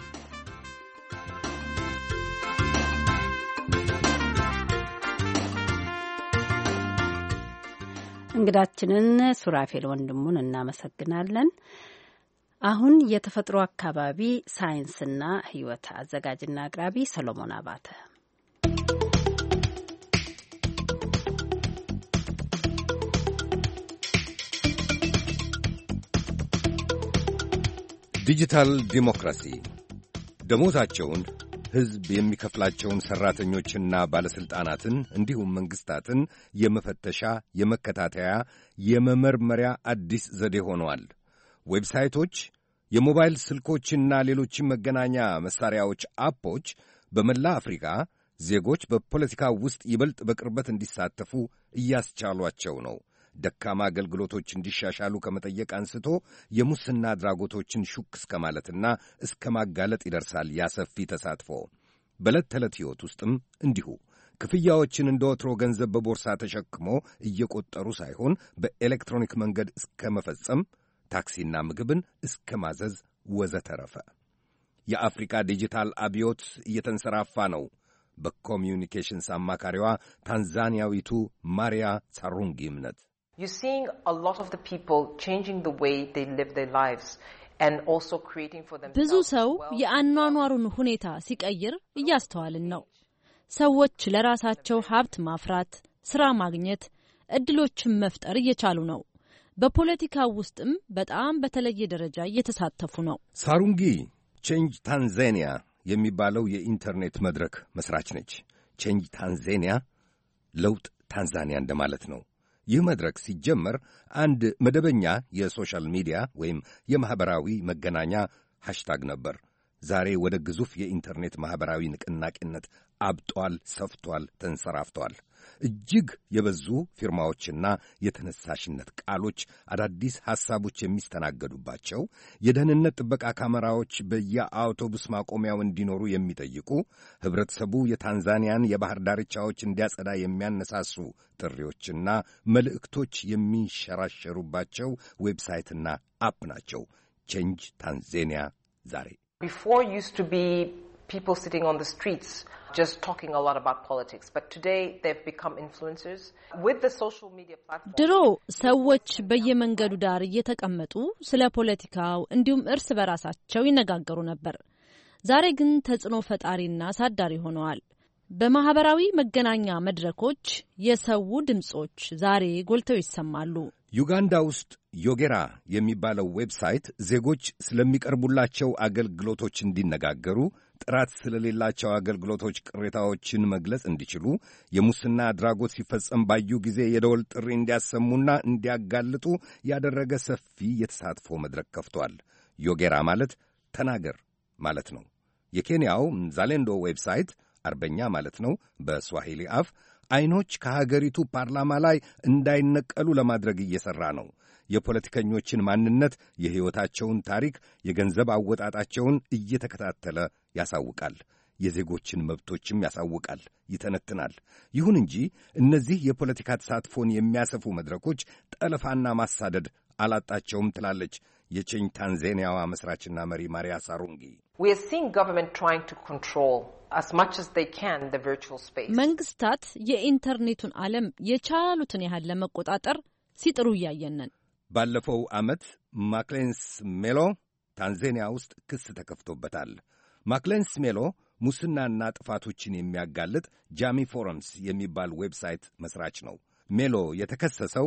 እንግዳችንን ሱራፌል ወንድሙን እናመሰግናለን። አሁን የተፈጥሮ አካባቢ ሳይንስና ሕይወት አዘጋጅና አቅራቢ ሰሎሞን አባተ። ዲጂታል ዲሞክራሲ ደሞዛቸውን ሕዝብ የሚከፍላቸውን ሠራተኞችና ባለሥልጣናትን እንዲሁም መንግሥታትን የመፈተሻ፣ የመከታተያ፣ የመመርመሪያ አዲስ ዘዴ ሆነዋል። ዌብሳይቶች፣ የሞባይል ስልኮችና ሌሎችም መገናኛ መሣሪያዎች፣ አፖች በመላ አፍሪካ ዜጎች በፖለቲካ ውስጥ ይበልጥ በቅርበት እንዲሳተፉ እያስቻሏቸው ነው። ደካማ አገልግሎቶች እንዲሻሻሉ ከመጠየቅ አንስቶ የሙስና አድራጎቶችን ሹክ እስከ ማለትና እስከ ማጋለጥ ይደርሳል። ያሰፊ ተሳትፎ በዕለት ተዕለት ሕይወት ውስጥም እንዲሁ ክፍያዎችን እንደ ወትሮ ገንዘብ በቦርሳ ተሸክሞ እየቆጠሩ ሳይሆን በኤሌክትሮኒክ መንገድ እስከ መፈጸም፣ ታክሲና ምግብን እስከ ማዘዝ ወዘተረፈ። የአፍሪካ ዲጂታል አብዮት እየተንሰራፋ ነው። በኮሚዩኒኬሽንስ አማካሪዋ ታንዛኒያዊቱ ማሪያ ሳሩንጊ እምነት You're seeing a lot of the people changing the way they live their lives and also creating for themselves. ብዙ ሰው የአኗኗሩን ሁኔታ ሲቀይር እያስተዋልን ነው። ሰዎች ለራሳቸው ሀብት ማፍራት፣ ስራ ማግኘት፣ እድሎችን መፍጠር እየቻሉ ነው። በፖለቲካው ውስጥም በጣም በተለየ ደረጃ እየተሳተፉ ነው። ሳሩንጊ ቼንጅ ታንዛኒያ የሚባለው የኢንተርኔት መድረክ መስራች ነች። ቼንጅ ታንዛኒያ ለውጥ ታንዛኒያ እንደማለት ነው። ይህ መድረክ ሲጀመር አንድ መደበኛ የሶሻል ሚዲያ ወይም የማኅበራዊ መገናኛ ሃሽታግ ነበር። ዛሬ ወደ ግዙፍ የኢንተርኔት ማኅበራዊ ንቅናቄነት አብጧል፣ ሰፍቷል፣ ተንሰራፍቷል። እጅግ የበዙ ፊርማዎችና የተነሳሽነት ቃሎች፣ አዳዲስ ሐሳቦች የሚስተናገዱባቸው፣ የደህንነት ጥበቃ ካሜራዎች በየአውቶቡስ ማቆሚያው እንዲኖሩ የሚጠይቁ፣ ኅብረተሰቡ የታንዛኒያን የባሕር ዳርቻዎች እንዲያጸዳ የሚያነሳሱ ጥሪዎችና መልእክቶች የሚሸራሸሩባቸው ዌብሳይትና አፕ ናቸው። ቼንጅ ታንዛኒያ ዛሬ Before used to be people sitting on the streets just talking a lot about politics, but today they've become influencers with the social media platform. ድሮ ሰዎች በየመንገዱ ዳር እየተቀመጡ ስለ ፖለቲካው እንዲሁም እርስ በራሳቸው ይነጋገሩ ነበር። ዛሬ ግን ተጽዕኖ ፈጣሪና አሳዳሪ ሆነዋል። በማህበራዊ መገናኛ መድረኮች የሰው ድምጾች ዛሬ ጎልተው ይሰማሉ። ዩጋንዳ ውስጥ ዮጌራ የሚባለው ዌብሳይት ዜጎች ስለሚቀርቡላቸው አገልግሎቶች እንዲነጋገሩ፣ ጥራት ስለሌላቸው አገልግሎቶች ቅሬታዎችን መግለጽ እንዲችሉ፣ የሙስና አድራጎት ሲፈጸም ባዩ ጊዜ የደወል ጥሪ እንዲያሰሙና እንዲያጋልጡ ያደረገ ሰፊ የተሳትፎ መድረክ ከፍቷል። ዮጌራ ማለት ተናገር ማለት ነው። የኬንያው ዛሌንዶ ዌብሳይት አርበኛ ማለት ነው በስዋሂሊ አፍ አይኖች ከሀገሪቱ ፓርላማ ላይ እንዳይነቀሉ ለማድረግ እየሠራ ነው። የፖለቲከኞችን ማንነት፣ የሕይወታቸውን ታሪክ፣ የገንዘብ አወጣጣቸውን እየተከታተለ ያሳውቃል። የዜጎችን መብቶችም ያሳውቃል፣ ይተነትናል። ይሁን እንጂ እነዚህ የፖለቲካ ተሳትፎን የሚያሰፉ መድረኮች ጠለፋና ማሳደድ አላጣቸውም ትላለች የቼንጅ ታንዛኒያዋ መስራችና መሪ ማሪያ ሳሩንጊ። We are seeing government trying to control as much as they can the virtual space. መንግስታት የኢንተርኔቱን ዓለም የቻሉትን ያህል ለመቆጣጠር ሲጥሩ እያየነን። ባለፈው ዓመት ማክሌንስ ሜሎ ታንዛኒያ ውስጥ ክስ ተከፍቶበታል። ማክሌንስ ሜሎ ሙስናና ጥፋቶችን የሚያጋልጥ ጃሚ ፎረምስ የሚባል ዌብሳይት መስራች ነው። ሜሎ የተከሰሰው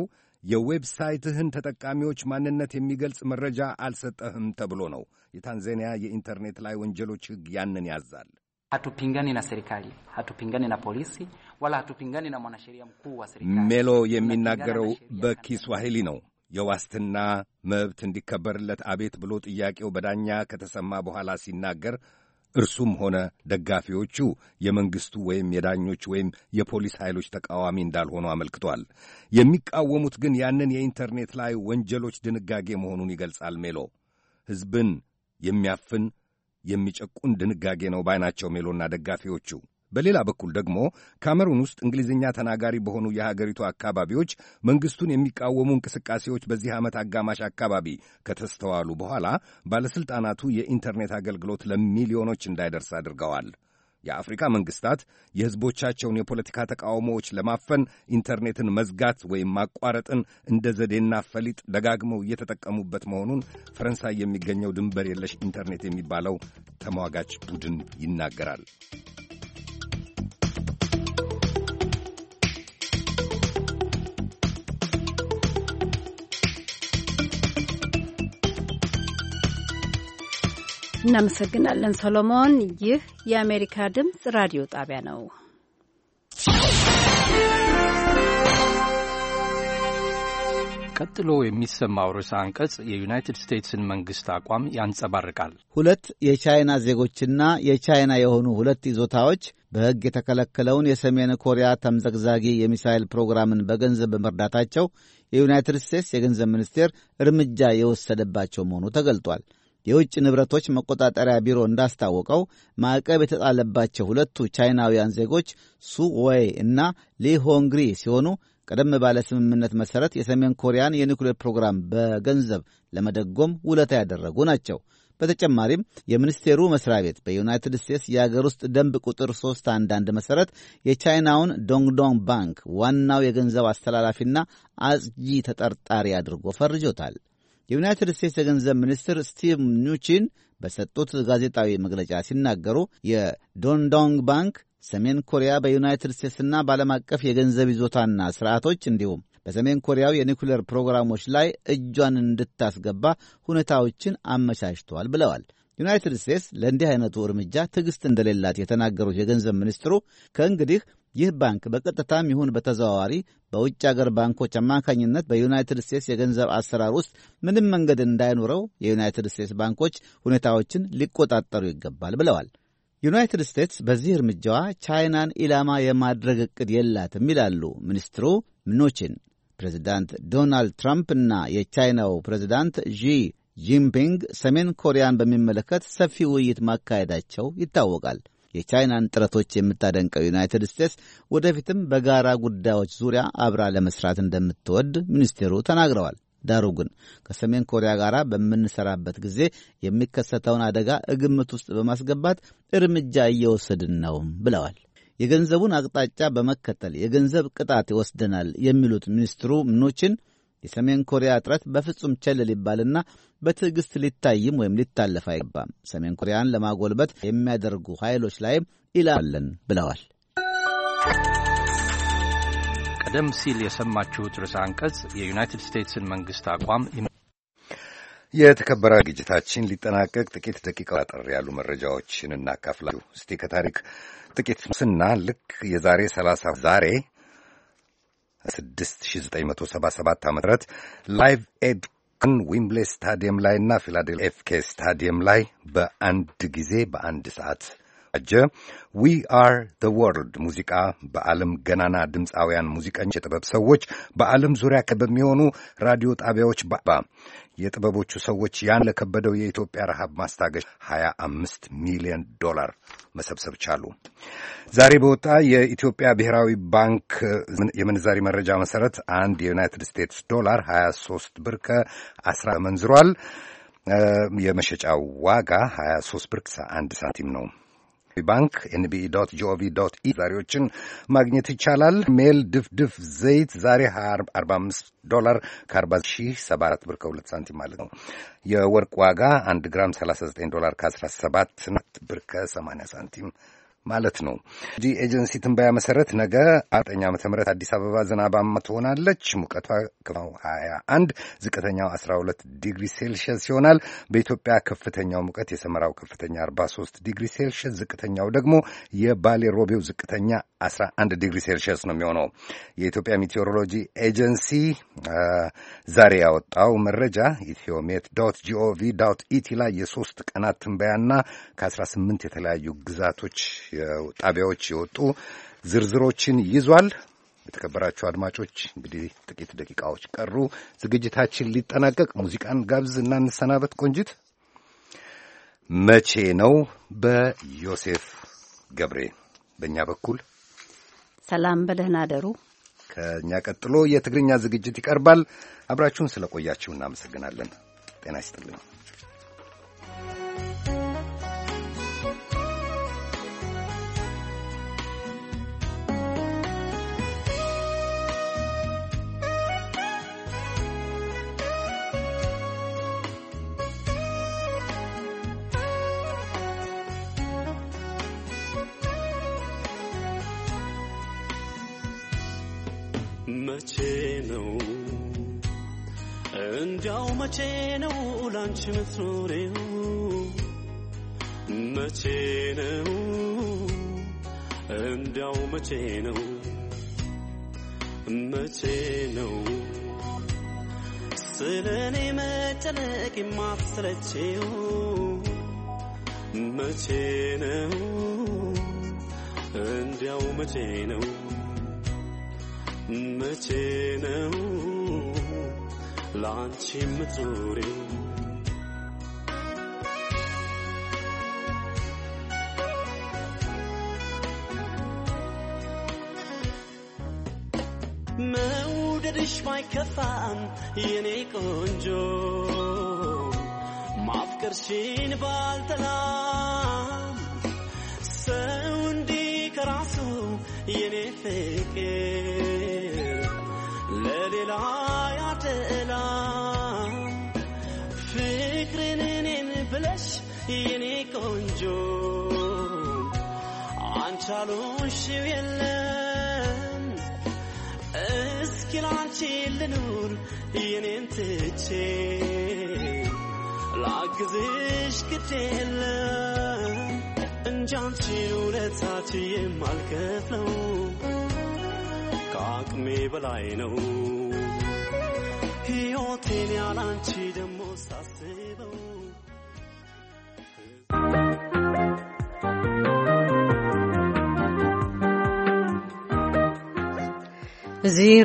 የዌብሳይትህን ተጠቃሚዎች ማንነት የሚገልጽ መረጃ አልሰጠህም ተብሎ ነው። የታንዛኒያ የኢንተርኔት ላይ ወንጀሎች ሕግ ያንን ያዛል። hatupingani na serikali, hatupingani na polisi, wala hatupingani na mwanasheria mkuu wa serikali. ሜሎ የሚናገረው በኪስዋሂሊ ነው። የዋስትና መብት እንዲከበርለት አቤት ብሎ ጥያቄው በዳኛ ከተሰማ በኋላ ሲናገር እርሱም ሆነ ደጋፊዎቹ የመንግሥቱ ወይም የዳኞች ወይም የፖሊስ ኃይሎች ተቃዋሚ እንዳልሆኑ አመልክቷል። የሚቃወሙት ግን ያንን የኢንተርኔት ላይ ወንጀሎች ድንጋጌ መሆኑን ይገልጻል። ሜሎ ሕዝብን የሚያፍን የሚጨቁን ድንጋጌ ነው ባይናቸው ሜሎና ደጋፊዎቹ። በሌላ በኩል ደግሞ ካሜሩን ውስጥ እንግሊዝኛ ተናጋሪ በሆኑ የሀገሪቱ አካባቢዎች መንግሥቱን የሚቃወሙ እንቅስቃሴዎች በዚህ ዓመት አጋማሽ አካባቢ ከተስተዋሉ በኋላ ባለሥልጣናቱ የኢንተርኔት አገልግሎት ለሚሊዮኖች እንዳይደርስ አድርገዋል። የአፍሪካ መንግሥታት የሕዝቦቻቸውን የፖለቲካ ተቃውሞዎች ለማፈን ኢንተርኔትን መዝጋት ወይም ማቋረጥን እንደ ዘዴና ፈሊጥ ደጋግመው እየተጠቀሙበት መሆኑን ፈረንሳይ የሚገኘው ድንበር የለሽ ኢንተርኔት የሚባለው ተሟጋች ቡድን ይናገራል። እናመሰግናለን ሰሎሞን። ይህ የአሜሪካ ድምፅ ራዲዮ ጣቢያ ነው። ቀጥሎ የሚሰማው ርዕሰ አንቀጽ የዩናይትድ ስቴትስን መንግሥት አቋም ያንጸባርቃል። ሁለት የቻይና ዜጎችና የቻይና የሆኑ ሁለት ይዞታዎች በሕግ የተከለከለውን የሰሜን ኮሪያ ተምዘግዛጊ የሚሳይል ፕሮግራምን በገንዘብ በመርዳታቸው የዩናይትድ ስቴትስ የገንዘብ ሚኒስቴር እርምጃ የወሰደባቸው መሆኑ ተገልጧል። የውጭ ንብረቶች መቆጣጠሪያ ቢሮ እንዳስታወቀው ማዕቀብ የተጣለባቸው ሁለቱ ቻይናውያን ዜጎች ሱ ዌይ እና ሊ ሆንግሪ ሲሆኑ ቀደም ባለ ስምምነት መሠረት የሰሜን ኮሪያን የኒኩሌር ፕሮግራም በገንዘብ ለመደጎም ውለታ ያደረጉ ናቸው። በተጨማሪም የሚኒስቴሩ መስሪያ ቤት በዩናይትድ ስቴትስ የአገር ውስጥ ደንብ ቁጥር 311 መሠረት የቻይናውን ዶንግዶንግ ባንክ ዋናው የገንዘብ አስተላላፊና አጽጂ ተጠርጣሪ አድርጎ ፈርጆታል። የዩናይትድ ስቴትስ የገንዘብ ሚኒስትር ስቲቭ ኑቺን በሰጡት ጋዜጣዊ መግለጫ ሲናገሩ የዶንግዶንግ ባንክ ሰሜን ኮሪያ በዩናይትድ ስቴትስና በዓለም አቀፍ የገንዘብ ይዞታና ስርዓቶች እንዲሁም በሰሜን ኮሪያው የኒኩሌር ፕሮግራሞች ላይ እጇን እንድታስገባ ሁኔታዎችን አመቻችተዋል ብለዋል። ዩናይትድ ስቴትስ ለእንዲህ አይነቱ እርምጃ ትዕግስት እንደሌላት የተናገሩት የገንዘብ ሚኒስትሩ ከእንግዲህ ይህ ባንክ በቀጥታም ይሁን በተዘዋዋሪ በውጭ አገር ባንኮች አማካኝነት በዩናይትድ ስቴትስ የገንዘብ አሰራር ውስጥ ምንም መንገድ እንዳይኖረው የዩናይትድ ስቴትስ ባንኮች ሁኔታዎችን ሊቆጣጠሩ ይገባል ብለዋል። ዩናይትድ ስቴትስ በዚህ እርምጃዋ ቻይናን ኢላማ የማድረግ ዕቅድ የላትም ይላሉ ሚኒስትሩ ምኖቺን። ፕሬዚዳንት ዶናልድ ትራምፕ እና የቻይናው ፕሬዚዳንት ዢ ጂንፒንግ ሰሜን ኮሪያን በሚመለከት ሰፊ ውይይት ማካሄዳቸው ይታወቃል። የቻይናን ጥረቶች የምታደንቀው ዩናይትድ ስቴትስ ወደፊትም በጋራ ጉዳዮች ዙሪያ አብራ ለመስራት እንደምትወድ ሚኒስቴሩ ተናግረዋል። ዳሩ ግን ከሰሜን ኮሪያ ጋር በምንሰራበት ጊዜ የሚከሰተውን አደጋ ግምት ውስጥ በማስገባት እርምጃ እየወሰድን ነው ብለዋል። የገንዘቡን አቅጣጫ በመከተል የገንዘብ ቅጣት ይወስደናል የሚሉት ሚኒስትሩ ምኖችን የሰሜን ኮሪያ ጥረት በፍጹም ቸል ሊባልና በትዕግስት ሊታይም ወይም ሊታለፍ አይገባም። ሰሜን ኮሪያን ለማጎልበት የሚያደርጉ ኃይሎች ላይም ኢላለን ብለዋል። ቀደም ሲል የሰማችሁት ርዕሰ አንቀጽ የዩናይትድ ስቴትስን መንግሥት አቋም የተከበረ ዝግጅታችን ሊጠናቀቅ ጥቂት ደቂቃ አጠር ያሉ መረጃዎችን እናካፍላችሁ። እስቲ ከታሪክ ጥቂት ስና ልክ የዛሬ 30 ዛሬ 6977 ዓ.ም ላይቭ ኤድ ዊምብሌ ስታዲየም ላይና ፊላዴልፊያ ኤፍኬ ስታዲየም ላይ በአንድ ጊዜ በአንድ ሰዓት አጀ ዊ አር ዘ ወርልድ ሙዚቃ በዓለም ገናና ድምፃውያን ሙዚቀኞች፣ የጥበብ ሰዎች በዓለም ዙሪያ በሚሆኑ ራዲዮ ጣቢያዎች የጥበቦቹ ሰዎች ያን ለከበደው የኢትዮጵያ ረሃብ ማስታገሻ $25 ሚሊዮን መሰብሰብ ቻሉ። ዛሬ በወጣ የኢትዮጵያ ብሔራዊ ባንክ የምንዛሪ መረጃ መሰረት አንድ የዩናይትድ ስቴትስ ዶላር 23 ብር ከ10 መንዝሯል። የመሸጫው ዋጋ 23 ብር ከ1 ሳንቲም ነው። ባንክ nbe.gov.e ዛሬዎችን ማግኘት ይቻላል። ሜል ድፍድፍ ዘይት ዛሬ $45 ከ40,074 ብር ከ2 ሳንቲም ማለት ነው። የወርቅ ዋጋ 1 ግራም $39 ከ17 ብር ከ80 ሳንቲም ማለት ነው። ኤጀንሲ ትንበያ መሰረት ነገ 9 ዓመተ ምህረት አዲስ አበባ ዝናባማ ትሆናለች። ሙቀቷ 21፣ ዝቅተኛው 12 ዲግሪ ሴልሺየስ ይሆናል። በኢትዮጵያ ከፍተኛው ሙቀት የሰመራው ከፍተኛ 43 ዲግሪ ሴልሺየስ፣ ዝቅተኛው ደግሞ የባሌ ሮቤው ዝቅተኛ 11 ዲግሪ ሴልሺየስ ነው የሚሆነው። የኢትዮጵያ ሜቴዎሮሎጂ ኤጀንሲ ዛሬ ያወጣው መረጃ etiomet.gov.et ላይ የ3 ቀናት ትንበያና ከ18 የተለያዩ ግዛቶች ጣቢያዎች የወጡ ዝርዝሮችን ይዟል። የተከበራችሁ አድማጮች እንግዲህ ጥቂት ደቂቃዎች ቀሩ። ዝግጅታችን ሊጠናቀቅ ሙዚቃን ጋብዝ እና እንሰናበት። ቆንጂት መቼ ነው በዮሴፍ ገብሬ። በእኛ በኩል ሰላም፣ በደህና አደሩ። ከእኛ ቀጥሎ የትግርኛ ዝግጅት ይቀርባል። አብራችሁን ስለቆያችሁ እናመሰግናለን። ጤና ይስጥልኝ። መቼ ነው እንዲያው መቼ ነው ላንቺ ምትኖሬው? መቼ ነው እንዲያው መቼ ነው መቼ ነው ስለኔ መጨነቅ የማትሰለቼው? መቼ ነው እንዲያው መቼ ነው መቼ ነው ላንቺ የምትኖሪው? መውደድሽ ባይከፋም የኔ ቆንጆ ማፍቀርሽን ባልጠላም ሰው እንዲህ ከራሱ የኔ ፍቅር ለሌላ ያደላ ፍቅርን እኔን ብለሽ የኔ ቆንጆ አንቻሉሽው የለም እስኪ ላንቺ ልኑር የኔን ትቼ ላግዝሽ ግድ የለም እንጂ አንቺን ውለታች የማልከፍለው ከአቅሜ በላይ ነው ሕይወቴን ያላንቺ ደሞ ሳስበው እዚህ